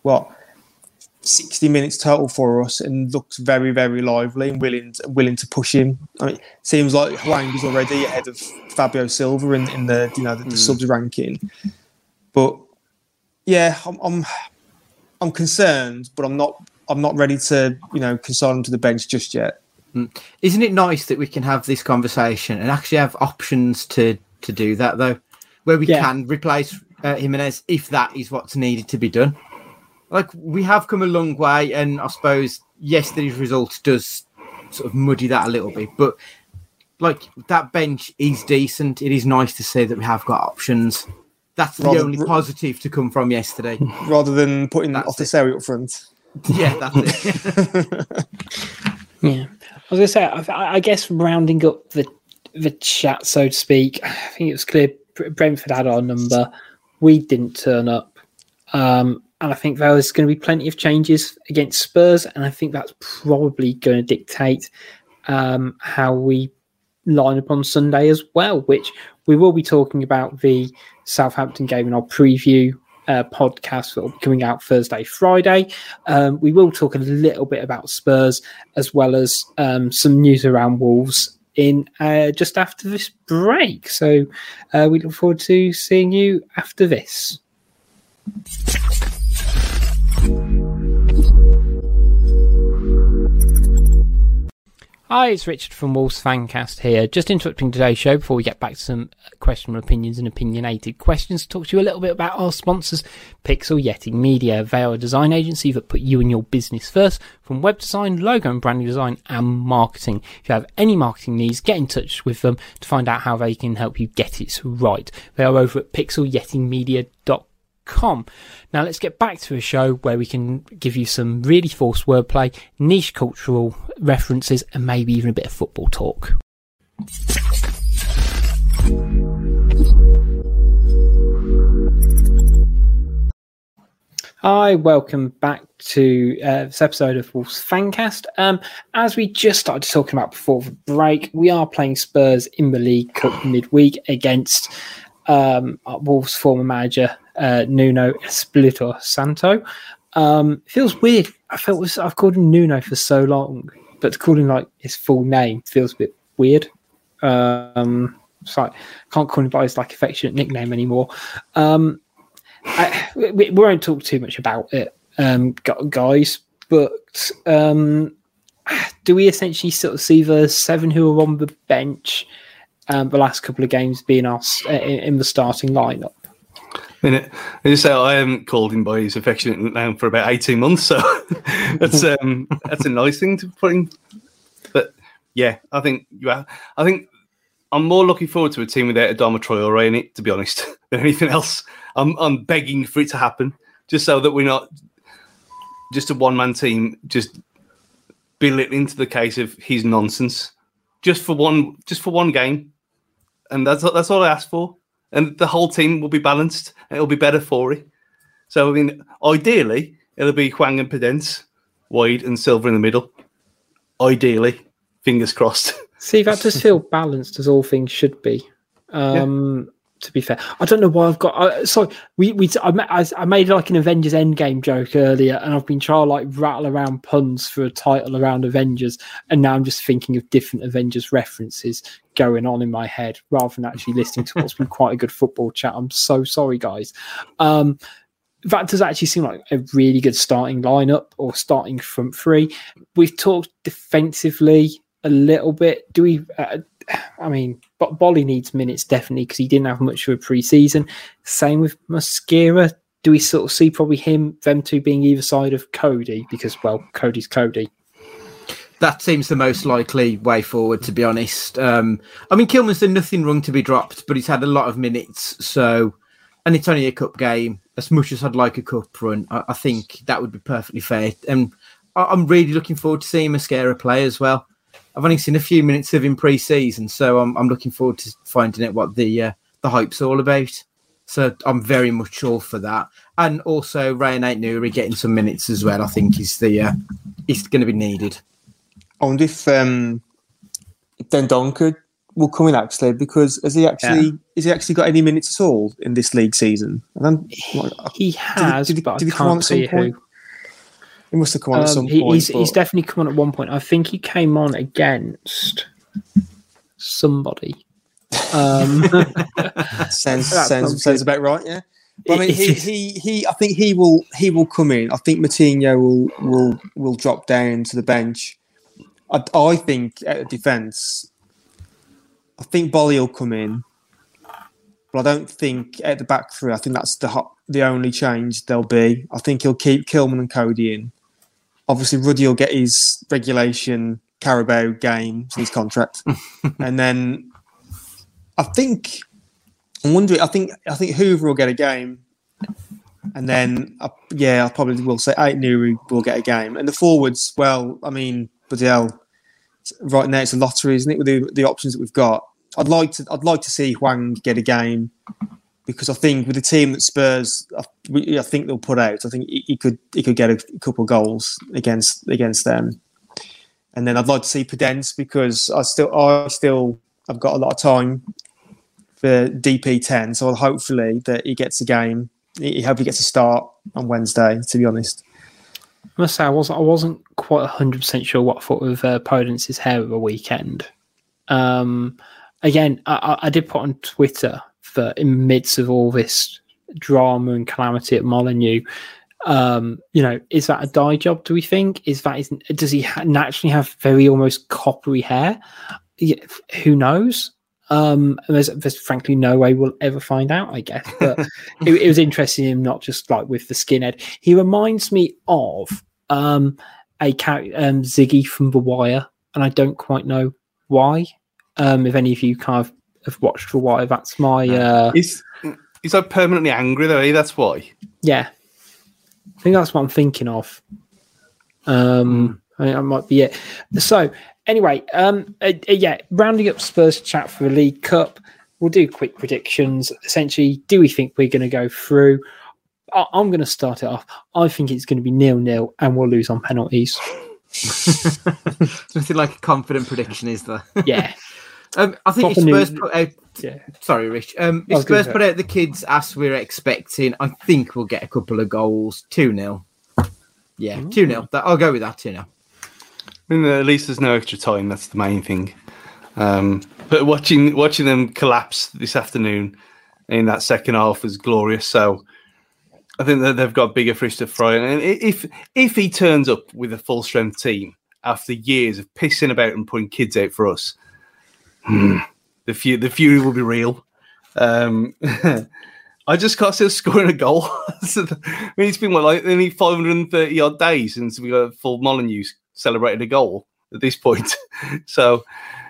F: 60 minutes total for us and looks very, very lively and willing to push him. I mean, it seems like Hwang is already ahead of Fabio Silva in the subs ranking. But yeah, I'm concerned, but I'm not ready to consign him to the bench just yet.
E: Isn't it nice that we can have this conversation and actually have options to do that though, where we can replace Jimenez if that is what's needed to be done? Like, we have come a long way, and I suppose yesterday's result does sort of muddy that a little bit. But, like, that bench is decent. It is nice to see that we have got options. That's the only positive to come from yesterday. Rather
F: than putting Otaseri up front.
E: Yeah, that's it.
C: Yeah. I was going to say, I guess rounding up the chat, so to speak, I think it was clear Brentford had our number. We didn't turn up. And I think there's going to be plenty of changes against Spurs, and I think that's probably going to dictate how we line up on Sunday as well, which we will be talking about the Southampton game in our preview podcast that will be coming out Thursday, Friday. We will talk a little bit about Spurs as well as some news around Wolves in just after this break. So we look forward to seeing you after this. Hi, it's Richard from Wolves Fancast here. Just interrupting today's show before we get back to some questionable opinions and opinionated questions to talk to you a little bit about our sponsors, Pixel Yeti Media. They are a design agency that put you and your business first, from web design, logo and branding design and marketing. If you have any marketing needs, get in touch with them to find out how they can help you get it right. They are over at pixelyetimedia.com. Now let's get back to a show where we can give you some really forced wordplay, niche cultural references, and maybe even a bit of football talk. Hi, welcome back to this episode of Wolves Fancast. As we just started talking about before the break, we are playing Spurs in the League Cup midweek against Wolves' former manager, Nuno Espirito Santo. Feels weird. I've called him Nuno for so long, but to call him like his full name feels a bit weird. It's like I can't call him by his like affectionate nickname anymore. We won't talk too much about it, guys. But do we essentially sort of see the 7 who are on the bench the last couple of games being us in the starting lineup?
D: I just say I haven't called him by his affectionate name for about 18 months, so that's a nice thing to put in. But yeah, I think I'm more looking forward to a team without Adama Traore in it, to be honest, than anything else. I'm begging for it to happen, just so that we're not just a one-man team, just belittling to the case of his nonsense, just for one game, and that's all I ask for. And the whole team will be balanced, and it'll be better for it. So, I mean, ideally, it'll be Hwang and Podence, wide, and Silva in the middle. Ideally, fingers crossed.
C: See, that does feel balanced, as all things should be. To be fair, I don't know why I've got. I made like an Avengers Endgame joke earlier, and I've been trying to like rattle around puns for a title around Avengers, and now I'm just thinking of different Avengers references going on in my head rather than actually listening to what's been quite a good football chat. I'm so sorry, guys. That does actually seem like a really good starting lineup or starting front three. We've talked defensively a little bit. Do we? But Bolly needs minutes definitely because he didn't have much of a pre-season. Same with Mosquera. Do we sort of see probably them two being either side of Cody? Because, well, Cody's Cody.
E: That seems the most likely way forward, to be honest. Kilman's done nothing wrong to be dropped, but he's had a lot of minutes. So, and it's only a cup game. As much as I'd like a cup run, I think that would be perfectly fair. And I'm really looking forward to seeing Mosquera play as well. I've only seen a few minutes of him pre-season, so I'm looking forward to finding out what the hype's all about. So I'm very much all for that. And also Rayan Aït-Nouri getting some minutes as well, I think is going to be needed.
F: I wonder if Dendoncker will come in actually, because has he actually got any minutes at all in this league season?
C: He has, but I can't see who.
F: He must have come on at some point.
C: He's definitely come on at one point. I think he came on against somebody.
F: Sounds about right, yeah. But I mean, I think he will come in. I think Moutinho will drop down to the bench. I think at defence, I think Bolly will come in, but I don't think at the back three. I think that's the only change there'll be. I think he'll keep Kilman and Cody in. Obviously, Ruddy will get his regulation Carabao game, his contract, and then I think Hoover will get a game, and then I probably will say Aït-Nouri will get a game, and the forwards. Well, I mean, bloody hell, right now it's a lottery, isn't it? With the options that we've got, I'd like to see Hwang get a game. Because I think with the team that Spurs, I think they'll put out, I think he could get a couple of goals against them, and then I'd like to see Podence because I've got a lot of time for DP10, so hopefully that he gets a game. I hope he gets a start on Wednesday. To be honest,
C: I must say I wasn't quite 100% sure what I thought of Podence's hair of a weekend. Again, I did put on Twitter. In the midst of all this drama and calamity at Molineux, Is that a dye job? Do we think? Does he naturally have very almost coppery hair? Who knows? There's frankly no way we'll ever find out, I guess. But it was interesting him not just like with the skinhead. He reminds me of a character, Ziggy from The Wire, and I don't quite know why. If any of you kind of have watched The Wire, that's my.
D: He's like permanently angry though. Eh? That's why.
C: Yeah. I think that's what I'm thinking of. I mean, that might be it. So, anyway, rounding up Spurs chat for the League Cup, we'll do quick predictions. Essentially, do we think we're going to go through? I'm going to start it off. I think it's going to be 0-0 and we'll lose on penalties.
E: Nothing like a confident prediction, is there?
C: Yeah.
E: I think if Spurs put out...
C: Yeah.
E: Sorry, Rich. If Spurs put out the kids as we're expecting, I think we'll get a couple of goals. 2-0. Yeah, 2-0. I'll go with that, 2-0.
D: I mean, at least there's no extra time. That's the main thing. But watching them collapse this afternoon in that second half was glorious. So I think that they've got bigger fish to fry. And if he turns up with a full strength team after years of pissing about and putting kids out for us, the fury will be real. I just can't see us scoring a goal. I mean, it's been only 530 odd days since we got full Molineux celebrated a goal at this point. So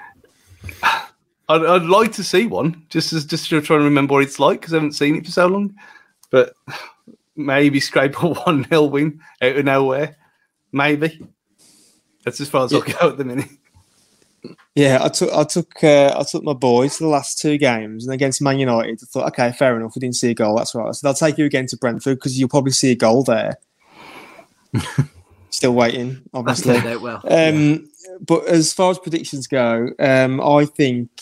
D: I'd like to see one, just to try and remember what it's like, because I haven't seen it for so long. But maybe scrape a 1-0 win out of nowhere. Maybe. That's as far as I'll go at the minute.
F: Yeah, I took my boys to the last two games, and against Man United, I thought, okay, fair enough, we didn't see a goal, that's right. I said, I'll take you again to Brentford because you'll probably see a goal there. Still waiting, obviously.
E: That out well.
F: But as far as predictions go, I think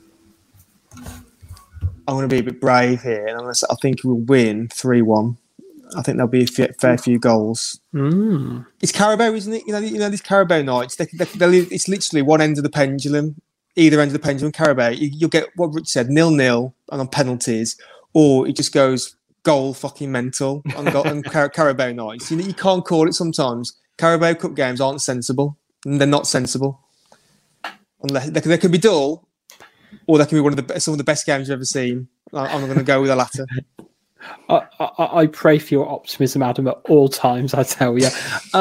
F: I'm going to be a bit brave here, and I think we'll win 3-1. I think there'll be a fair few goals. It's Carabao, isn't it? You know these Carabao nights. It's literally one end of the pendulum, either end of the pendulum. Carabao, you'll get what Rich said, 0-0 and on penalties, or it just goes goal fucking mental on Carabao nights. You can't call it sometimes. Carabao Cup games aren't sensible. They're not sensible. Unless they can be dull, or they can be some of the best games you've ever seen. I'm going to go with the latter.
C: I pray for your optimism, Adam, at all times, I tell you.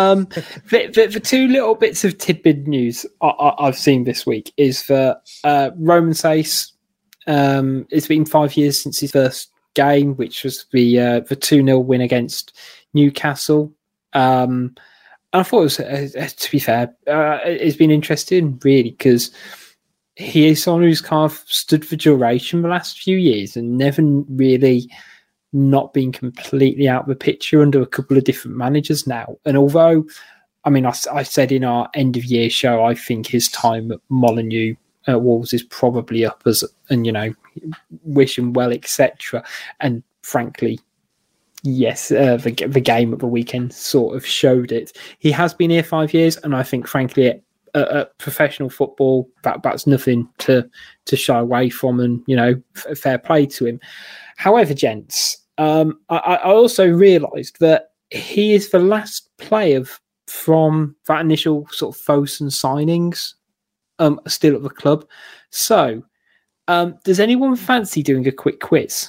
C: The two little bits of tidbit news I've seen this week is that Roman Sace, it's been 5 years since his first game, which was the 2-0 win against Newcastle. And I thought it was, to be fair, it's been interesting, really, because he is someone who's kind of stood for duration the last few years and never really not been completely out of the picture under a couple of different managers now. And although, I mean, I said in our end of year show, I think his time at Molineux at Wolves is probably up and wish him well, etc. And frankly, yes, the game at the weekend sort of showed it. He has been here 5 years, and I think, frankly, at professional football, that's nothing to shy away from, and fair play to him. However, gents, I also realised that he is the last player from that initial sort of Fosun signings still at the club. So, does anyone fancy doing a quick quiz?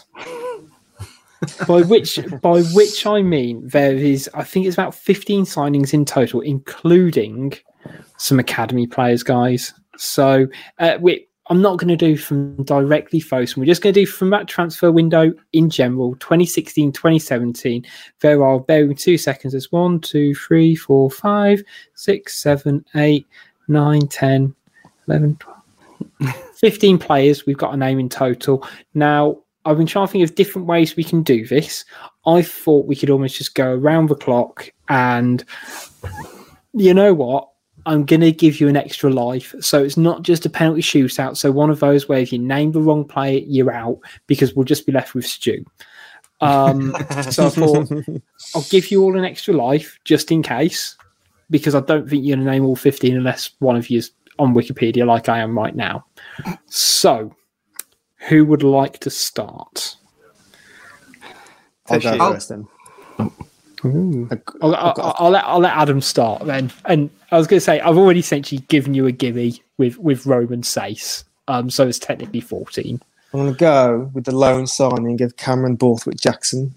C: by which I mean there is, I think it's about 15 signings in total, including some academy players, guys. So I'm not going to do from directly Fosun. We're just going to do from that transfer window in general, 2016, 2017. There are, bear with me 2 seconds, there's 1, 2, 3, 4, 5, 6, 7, 8, 9, 10, 11, 12, 15 players. We've got a name in total. Now, I've been trying to think of different ways we can do this. I thought we could almost just go around the clock, and you know what? I'm going to give you an extra life. So it's not just a penalty shootout. So one of those where if you name the wrong player, you're out, because we'll just be left with Stu. So I thought I'll give you all an extra life just in case, because I don't think you're going to name all 15 unless one of you is on Wikipedia like I am right now. So who would like to start?
F: I'll go first then.
C: I'll let Adam start then. And I was going to say, I've already essentially given you a gimme with Roman Sace. So it's technically 14.
F: I'm going to go with the loan signing of Cameron Borthwick Jackson.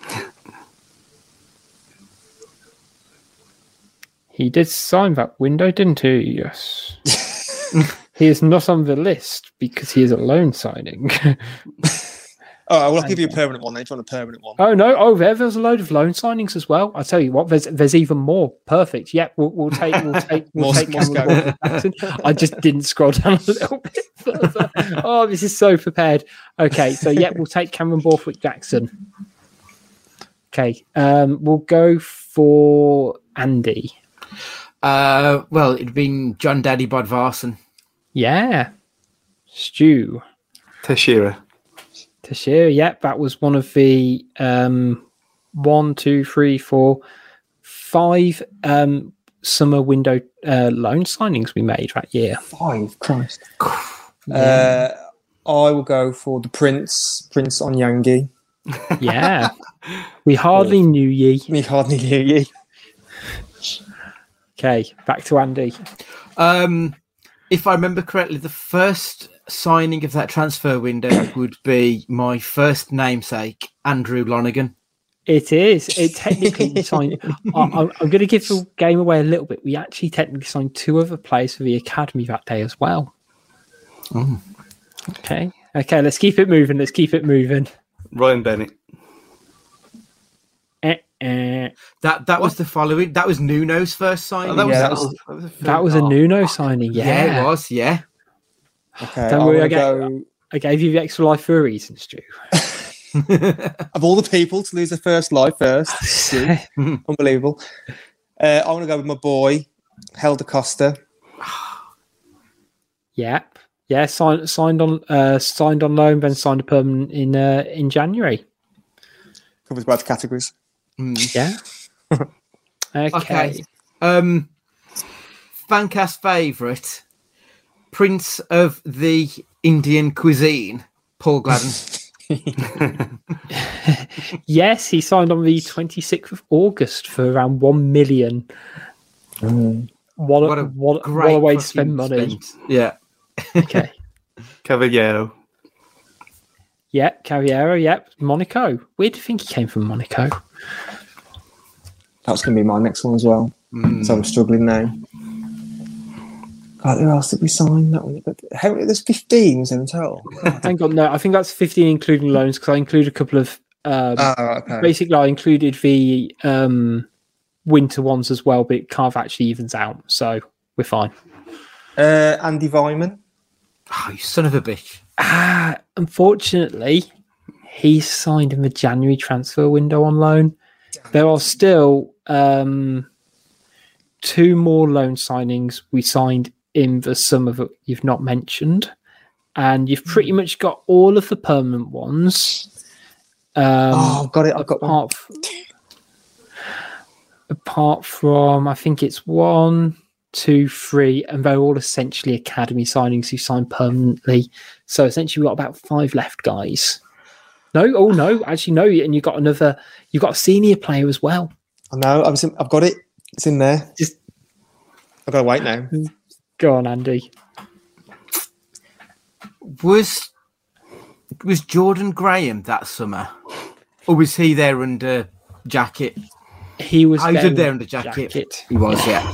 C: He did sign that window, didn't he? Yes. He is not on the list because he is a loan signing.
F: Oh, well, I'll give you a permanent one. Then. Do you want a permanent one?
C: Oh no! Oh, there's a load of loan signings as well. I tell you what, there's even more. Perfect. Yep, we'll take Cameron Jackson. I just didn't scroll down a little bit further. Oh, this is so prepared. Okay, so we'll take Cameron Borthwick Jackson. Okay, we'll go for Andy.
E: Well, it'd been John Daddy Bodvarsson.
C: Yeah, Stu.
D: Teixeira,
C: yep, that was one of the 1, 2, 3, 4, 5 summer window loan signings we made that year.
F: 5, Christ. I will go for the Prince Onyangi.
C: Yeah, we hardly knew ye.
F: Me hardly knew ye.
C: Okay, back to Andy.
E: If I remember correctly, the first signing of that transfer window would be my first namesake, Andrew Lonergan.
C: It is. It technically signed. I'm going to give the game away a little bit. We actually technically signed 2 other players for the academy that day as well.
E: Oh.
C: Okay. Let's keep it moving.
D: Ryan Bennett.
E: That was the following. That was Nuno's first signing.
C: That was a Nuno signing. Yeah,
E: it was. Yeah.
F: Okay.
C: Don't worry. I gave you the extra life for a reason, Stu.
F: Of all the people to lose their first life first, unbelievable. I want to go with my boy, Helder Costa.
C: Yeah. Signed on loan, then signed a permanent in January.
F: Covers both categories.
C: Yeah. Okay.
E: Fancast favourite, Prince of the Indian cuisine, Paul Gladden.
C: Yes, he signed on the 26th of August for around 1 million. What a way to spend money.
E: Yeah.
C: Okay.
D: Cavallero.
C: Yeah, Cavallero. Yep. Monaco. Where do you think he came from, Monaco?
F: That's going to be my next one as well. So I'm struggling now. God, who else did we sign? That one. There's 15 in total.
C: Hang on, no, I think that's 15 including loans because I include a couple of.
F: Okay.
C: Basically, I included the winter ones as well, but it kind of actually evens out, so we're fine.
F: Andy Vyman.
E: Oh, you son of a bitch.
C: Unfortunately, he signed in the January transfer window on loan. There are still 2 more loan signings we signed in the summer that you've not mentioned, and you've pretty much got all of the permanent ones.
F: I've got it. I've got one.
C: Apart from, I think it's 1, 2, 3, and they're all essentially academy signings who signed permanently. So essentially, we've got about 5 left, guys. No, actually, no. And you've got a senior player as well.
F: I know. I've got it. It's in there. I've got to wait now.
C: Go on, Andy.
E: Was Jordan Graham that summer, or was he there under Jacket?
C: He was.
E: I was there under Jacket. He was, yeah.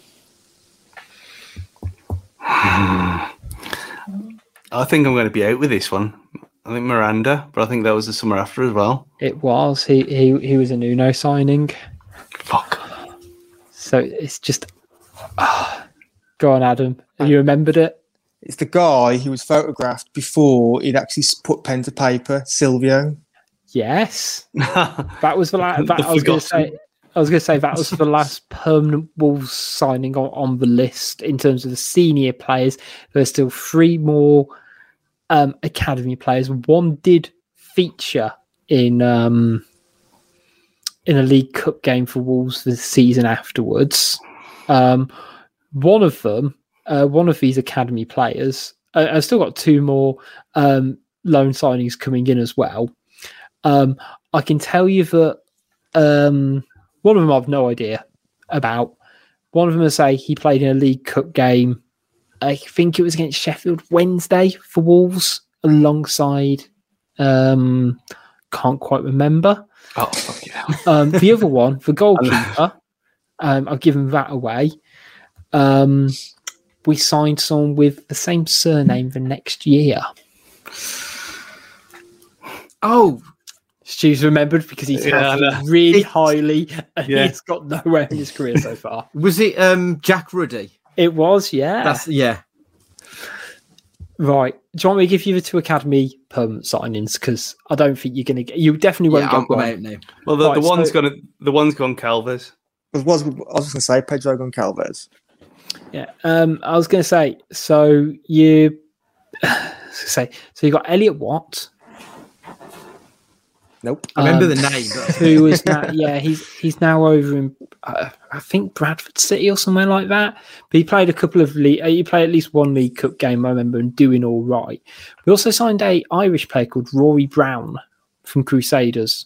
D: I think I'm going to be out with this one. I think Miranda, but I think that was the summer after as well.
C: It was. He was a Nuno signing.
D: Fuck.
C: So it's just. Go on, Adam. Have you remembered it?
F: It's the guy who was photographed before he'd actually put pen to paper, Silvio.
C: Yes. That was the last. I was going to say that was the last permanent Wolves signing on the list in terms of the senior players. There's still 3 more academy players. One did feature in a League Cup game for Wolves the season afterwards. One of them, one of these academy players, I've still got 2 more loan signings coming in as well. I can tell you that One of them I've no idea about. One of them I say he played in a League Cup game. I think it was against Sheffield Wednesday for Wolves alongside can't quite remember.
D: Oh, fuck yeah.
C: The other one, the goalkeeper, I've given that away. We signed someone with the same surname the next year.
E: Oh,
C: Stu's remembered because he's had really highly and
D: Yeah.
C: he's got nowhere in his career so far.
E: was it Jack Ruddy?
C: It was, yeah.
E: That's
C: Right. Do you want me to give you the 2 academy permanent signings? Because I don't think you're going to get... You definitely won't
E: I'm
C: get one.
E: out now.
D: Well, the one's gone Calvez.
F: I was going to say Pedro Goncalves.
C: Yeah. I was going to say, so you got Elliot Watt.
F: Nope.
E: I remember the name. But
C: Who is now? Yeah, he's now over in I think Bradford City or somewhere like that. But he played a couple of he played at least one League Cup game, I remember, and doing all right. We also signed a Irish player called Rory Brown from Crusaders,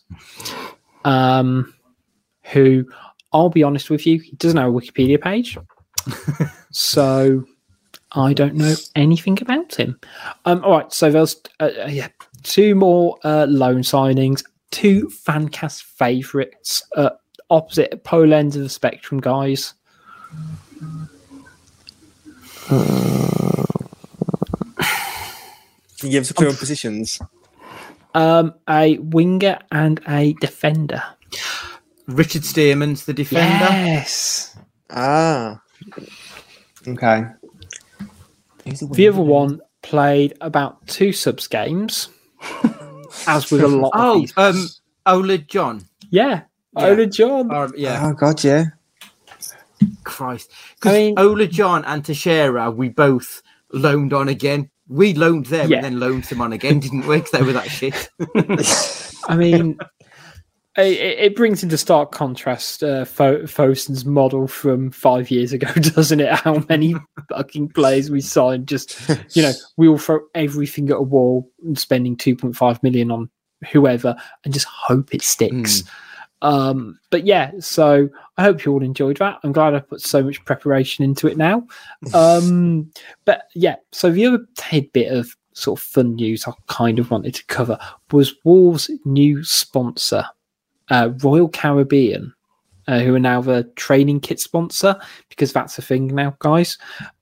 C: who, I'll be honest with you, he doesn't have a Wikipedia page, so I don't know anything about him. All right, so there's 2 more loan signings, 2 Fancast favourites, opposite pole ends of the spectrum, guys.
F: Can you give us a clue on positions?
C: A winger and a defender.
E: Richard Stearman's the defender.
C: Yes.
F: Ah. Okay.
C: The other one played about 2 subs games, as with a lot of these.
E: Ola John.
C: Yeah. Ola John.
E: Yeah.
F: Oh, God, yeah.
E: Christ. Because Ola John and Teixeira, we both loaned on again. We loaned them and then loaned them on again, didn't we? Because they were that shit.
C: I mean, it brings into stark contrast Fosun's model from 5 years ago, doesn't it? How many fucking players we signed, just, we all throw everything at a wall and spending 2.5 million on whoever and just hope it sticks. But yeah, so I hope you all enjoyed that. I'm glad I put so much preparation into it now. But yeah, so the other tidbit of sort of fun news I kind of wanted to cover was Wolves' new sponsor, Royal Caribbean, who are now the training kit sponsor, because that's a thing now, guys.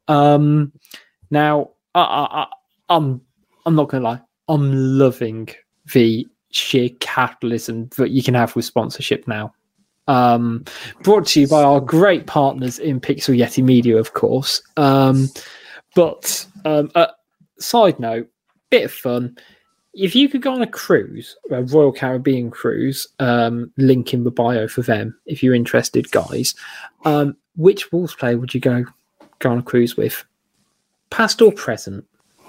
C: Now, I'm not going to lie, I'm loving the sheer capitalism that you can have with sponsorship now. Brought to you by our great partners in Pixel Yeti Media, of course. But side note, bit of fun. If you could go on a cruise, a Royal Caribbean cruise, link in the bio for them if you're interested, guys. Which Wolves player would you go on a cruise with? Past or present?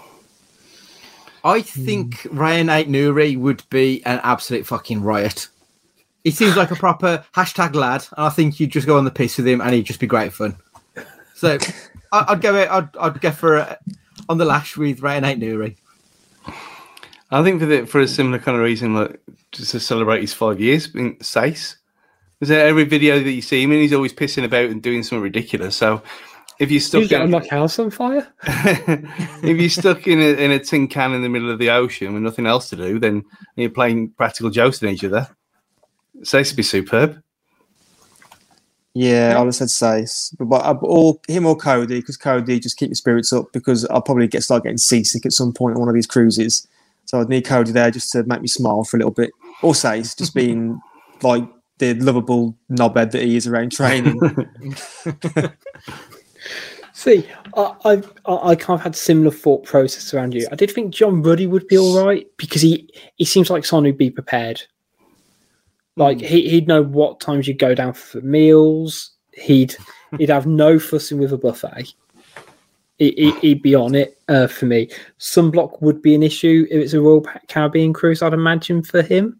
E: I think Ryan Aït-Nouri would be an absolute fucking riot. He seems like a proper hashtag lad, and I think you'd just go on the piss with him, and he'd just be great fun. So I'd go for on the lash with Ryan Aït-Nouri.
D: I think for a similar kind of reason, like just to celebrate his 5 years in SACE. Because every video that you see him in, he's always pissing about and doing something ridiculous. So if you're stuck
C: in like house on fire,
D: if you're stuck in a tin can in the middle of the ocean with nothing else to do, then you're playing practical jokes on each other. SACE would be superb.
F: Yeah, I would have said SACE, but him or Cody, because Cody just keep your spirits up, because I'll probably start getting seasick at some point on one of these cruises. So I'd need Cody there just to make me smile for a little bit. Or SACE, just being like the lovable knobhead that he is around training.
C: See, I kind of had similar thought process around you. I did think John Ruddy would be all right, because he seems like someone who'd be prepared. Like he'd know what times you'd go down for meals. He'd have no fussing with a buffet. He'd be on it for me. Sunblock would be an issue if it's a Royal Caribbean cruise, I'd imagine, for him.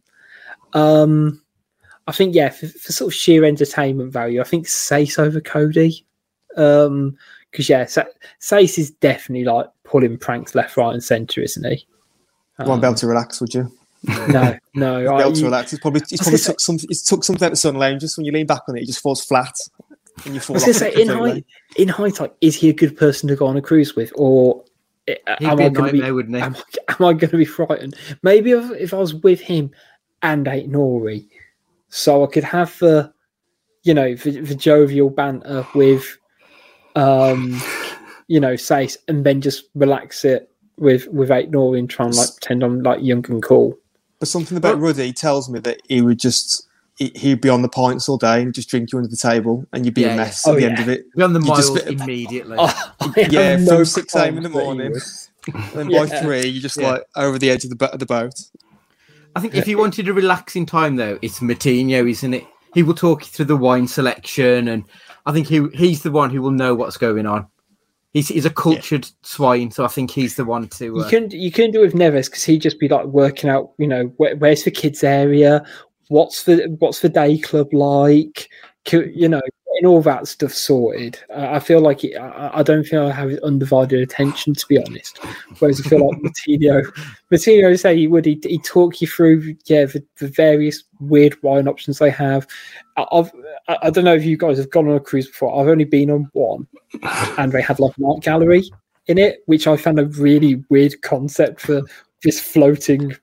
C: I think, yeah, for sort of sheer entertainment value, I think SACE over Cody. Because, yeah, SACE is definitely like pulling pranks left, right, and centre, isn't he?
F: You won't be able to relax, would you?
C: No.
F: Be able to relax. It's probably took something out of Sun Lane. Just when you lean back on it, it just falls flat, and you fall.
C: I was going to say, in hindsight, is he a good person to go on a cruise with, or am I going to be frightened? Maybe if I was with him and Aït-Nouri, so I could have the jovial banter with, Saïss, and then just relax it with Aït-Nouri and try and pretend I'm young and cool.
F: But something about Ruddy tells me that he'd be on the pints all day and just drink you under the table, and you'd be a mess at the end of it.
E: Be on the miles immediately.
F: From 6 a.m. in the morning. And then by 3, you're just over the edge of the boat.
E: I think if you wanted a relaxing time, though, it's Moutinho, isn't it? He will talk you through the wine selection, and I think he's the one who will know what's going on. He's a cultured swine, so I think he's the one to.
C: You can do it with Neves, because he'd just be working out, where's the kids' area, what's the day club like, getting all that stuff sorted. I feel like I don't feel I have his undivided attention, to be honest. Whereas I feel like Moutinho say he'd talk you through the various weird wine options they have. I don't know if you guys have gone on a cruise before. I've only been on one, and they had an art gallery in it, which I found a really weird concept for this floating,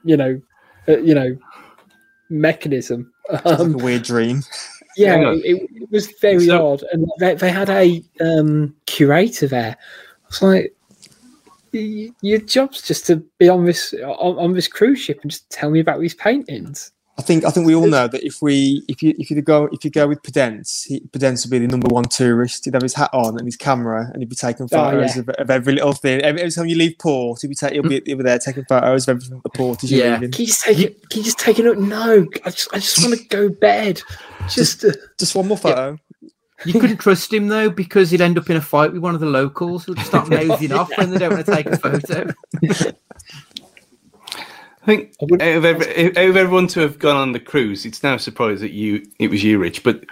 C: mechanism.
F: It's like a weird dream.
C: Yeah, it was very odd, and they had a curator there. I was like, your job's just to be on this cruise ship and just tell me about these paintings.
F: I think we all know that if you go with Pedence, Pedence would be the number one tourist. He'd have his hat on and his camera, and he'd be taking photos of every little thing. Every time you leave port, he'll be there taking photos of everything at the port as you're leaving.
C: Can you just take it up? No, I just want to go to bed. Just
F: one more photo.
E: You couldn't trust him though, because he'd end up in a fight with one of the locals who'd start nosing off when they don't want to take a photo.
D: I think out of everyone to have gone on the cruise, it's now a surprise that it was you, Rich. But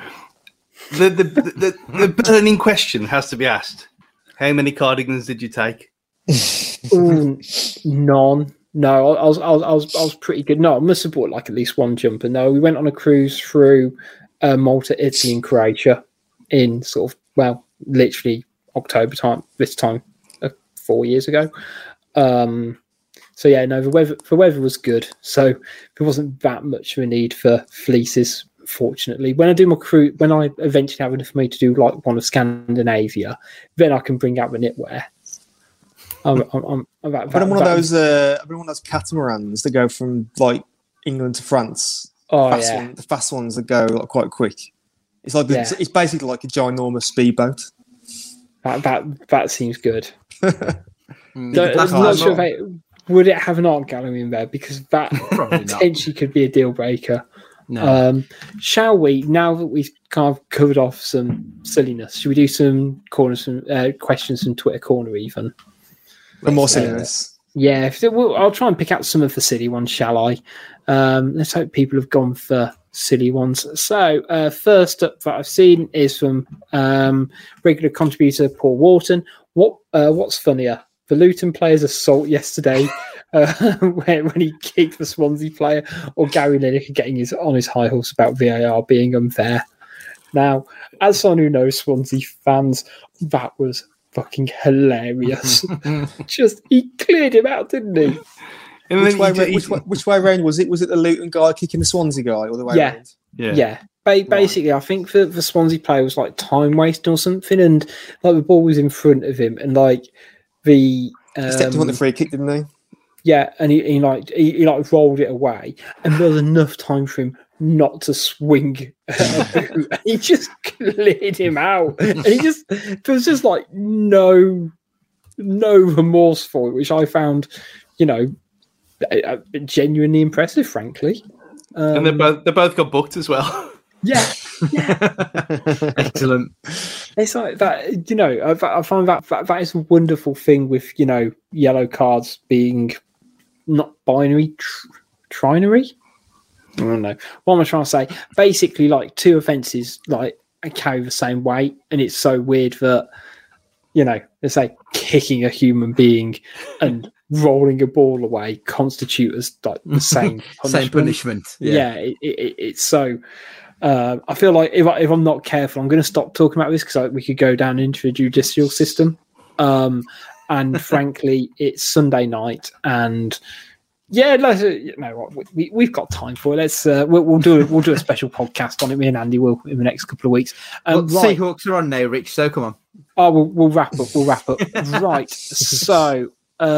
D: the burning question has to be asked: how many cardigans did you take?
C: None. No, I was pretty good. No, I must have bought at least one jumper. No, we went on a cruise through Malta, Italy, and Croatia in literally October time. This time, 4 years ago. So yeah, no, the weather was good, so there wasn't that much of a need for fleeces. Fortunately, when I do my cruise, when I eventually have enough for me to do one of Scandinavia, then I can bring out the knitwear. I'm one of those catamarans that go from England to France.
F: The fast ones that go quite quick. It's it's basically like a ginormous speedboat.
C: That seems good. Would it have an art gallery in there? Because that potentially could be a deal breaker. No. Shall we, now that we've kind of covered off some silliness, should we do some questions from Twitter Corner even?
F: For more silliness.
C: Yeah, I'll try and pick out some of the silly ones, shall I? Let's hope people have gone for silly ones. So, first up that I've seen is from regular contributor Paul Wharton. What's funnier? The Luton player's assault yesterday when he kicked the Swansea player, or Gary Lineker getting on his high horse about VAR being unfair. Now, as someone who knows Swansea fans, that was fucking hilarious. He cleared him out, didn't he?
F: Which way round was it? Was it the Luton guy kicking the Swansea guy, or the way round?
C: Yeah. Basically, I think the Swansea player was time wasting or something, and the ball was in front of him, and he
F: stepped on the free kick, didn't he?
C: Yeah, and he rolled it away, and there was enough time for him not to swing a boot. He just cleared him out, and there was just no remorse for it, which I found, genuinely impressive, frankly.
D: And they both got booked as well.
C: Yeah.
E: Excellent.
C: It's like that, I find that is a wonderful thing with, yellow cards being not binary, trinary. I don't know. What am I trying to say? Basically, two offences carry the same weight, and it's so weird that let's say kicking a human being and rolling a ball away constitute as like the same punishment.
E: Same punishment.
C: Yeah, it's so. I feel like if I'm not careful, I'm going to stop talking about this because we could go down into the judicial system. And frankly, it's Sunday night, and we've got time for it. Let's we'll do a special podcast on it. Me and Andy will in the next couple of weeks.
E: Seahawks are on now, Rich. So come on.
C: Oh, we'll wrap up. Right. So,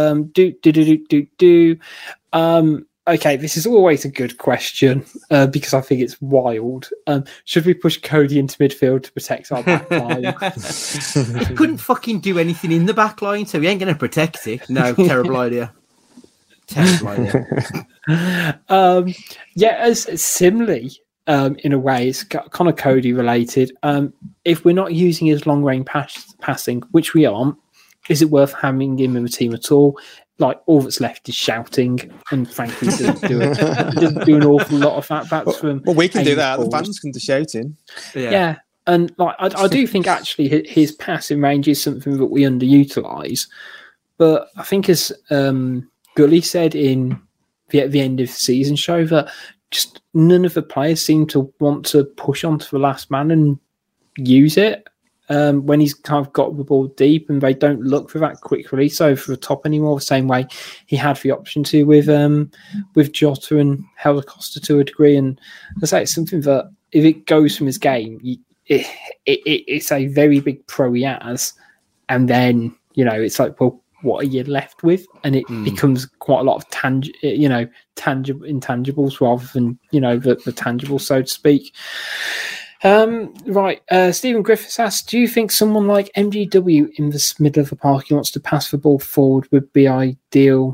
C: okay, this is always a good question because I think it's wild. Should we push Cody into midfield to protect our back line?
E: He couldn't fucking do anything in the back line, so he ain't going to protect it. No, terrible idea. Terrible idea.
C: As similarly, in a way, it's kind of Cody related. If we're not using his long range passing, which we aren't, is it worth having him in the team at all? Like, all that's left is shouting, and frankly, he doesn't do an awful lot of that. That's from
F: we can do that. The fans can do shouting.
C: Yeah. And like I do think actually his passing range is something that we underutilise. But I think as Gully said in the end of the season show that just none of the players seem to want to push onto the last man and use it. When he's kind of got the ball deep and they don't look for that quick release over the top anymore, the same way he had the option to with Jota and Helder Costa to a degree. And I say it's something that if it goes from his game, it's a very big pro he has, and then it's like, well, what are you left with? And it becomes quite a lot of tangible intangibles rather than the tangible, so to speak. Stephen Griffiths asks, do you think someone like MGW in the middle of the park who wants to pass the ball forward would be ideal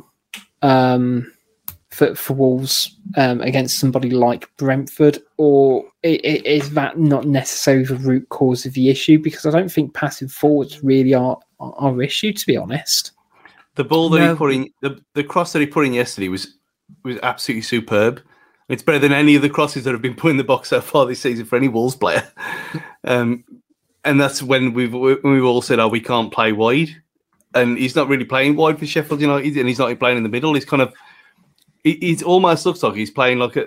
C: for Wolves against somebody like Brentford, or is that not necessarily the root cause of the issue? Because I don't think passing forwards really are our issue, to be honest.
D: The ball that he put in, the cross that he put in yesterday was absolutely superb. It's better than any of the crosses that have been put in the box so far this season for any Wolves player. And that's when we've all said, we can't play wide. And he's not really playing wide for Sheffield United, and he's not playing in the middle. He's kind of, it almost looks like he's playing like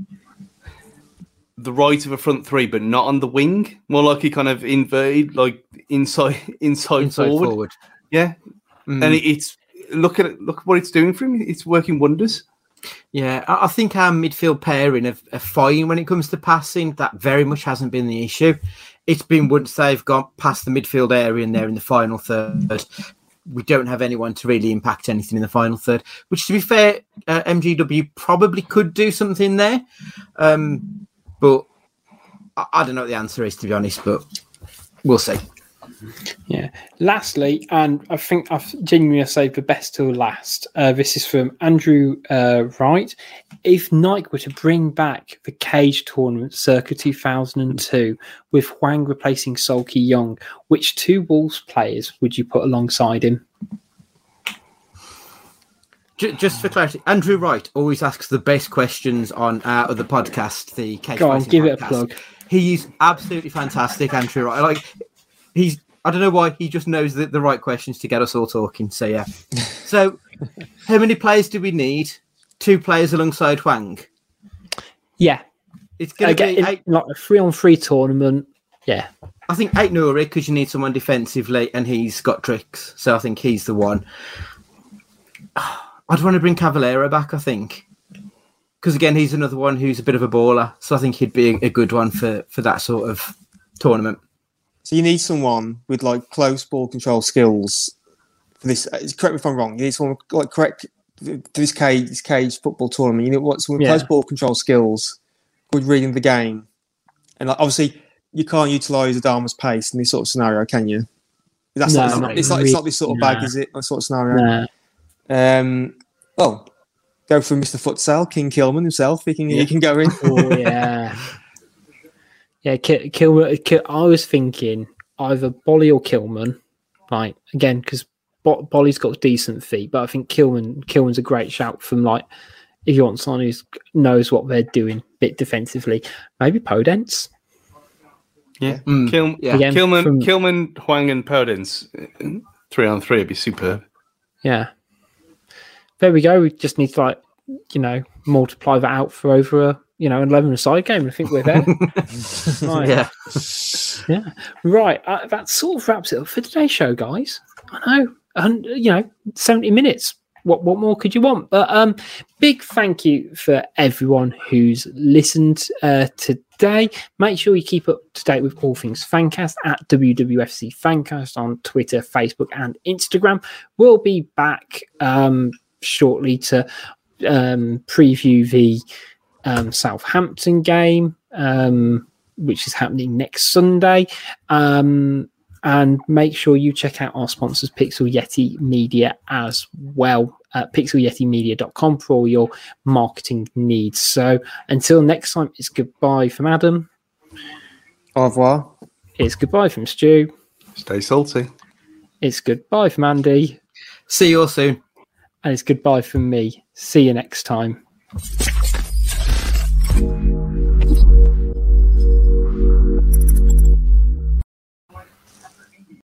D: the right of a front three, but not on the wing. More like he kind of inverted, like inside forward. Yeah. And it's look at what it's doing for him. It's working wonders.
E: Yeah, I think our midfield pairing are fine when it comes to passing. That very much hasn't been the issue. It's been once they've gone past the midfield area and they're in the final third, we don't have anyone to really impact anything in the final third, which, to be fair, MGW probably could do something there. But I don't know what the answer is, to be honest, but we'll see.
C: Yeah. Lastly, and I think I've genuinely saved the best till last. This is from Andrew Wright. If Nike were to bring back the cage tournament circa 2002 with Hwang replacing Solskjaer Young, which two Wolves players would you put alongside him?
E: Just for clarity, Andrew Wright always asks the best questions on our other podcast, the Cage
C: Go on, give
E: podcast.
C: it a plug.
E: He's absolutely fantastic, Andrew Wright. I don't know why, he just knows the right questions to get us all talking. So, yeah. So, how many players do we need? 2 players alongside Hwang?
C: Yeah.
E: It's going to be
C: like a 3-on-3 tournament. Yeah.
E: I think Aït-Nouri, because you need someone defensively, and he's got tricks. So, I think he's the one. I'd want to bring Cavaleiro back, I think. Because, again, he's another one who's a bit of a baller. So, I think he'd be a good one for that sort of tournament.
F: So you need someone with like close ball control skills for this. Correct me if I'm wrong. You need someone like correct for this cage football tournament. You need someone with close ball control skills, good reading the game, and like, obviously you can't utilise Adama's pace in this sort of scenario, can you? It's not this sort of bag, is it? That sort of scenario. Well, go for Mr. Futsal, King Kilman himself. He can go in.
C: Oh yeah. Yeah, Kilman. I was thinking either Bolly or Kilman. Like, again, because Bolly's got decent feet, but I think Kilman's a great shout from, like, if you want someone who knows what they're doing, a bit defensively. Maybe Podence.
E: Yeah.
C: Again,
D: Kilman, Huang, and Podence 3-on-3 would be superb.
C: Yeah. There we go. We just need to multiply that out for over a 11-a-side game. I think we're there. Right. Yeah. Right. That sort of wraps it up for today's show, guys. I know. And 70 minutes. What more could you want? But big thank you for everyone who's listened today. Make sure you keep up to date with all things Fancast at WWFC Fancast on Twitter, Facebook, and Instagram. We'll be back shortly to preview the Southampton game, which is happening next Sunday. And make sure you check out our sponsors, Pixel Yeti Media, as well at pixelyetimedia.com for all your marketing needs. So until next time, it's goodbye from Adam.
F: Au revoir.
C: It's goodbye from Stu.
D: Stay salty.
C: It's goodbye from Andy.
E: See you all soon.
C: And it's goodbye from me. See you next time.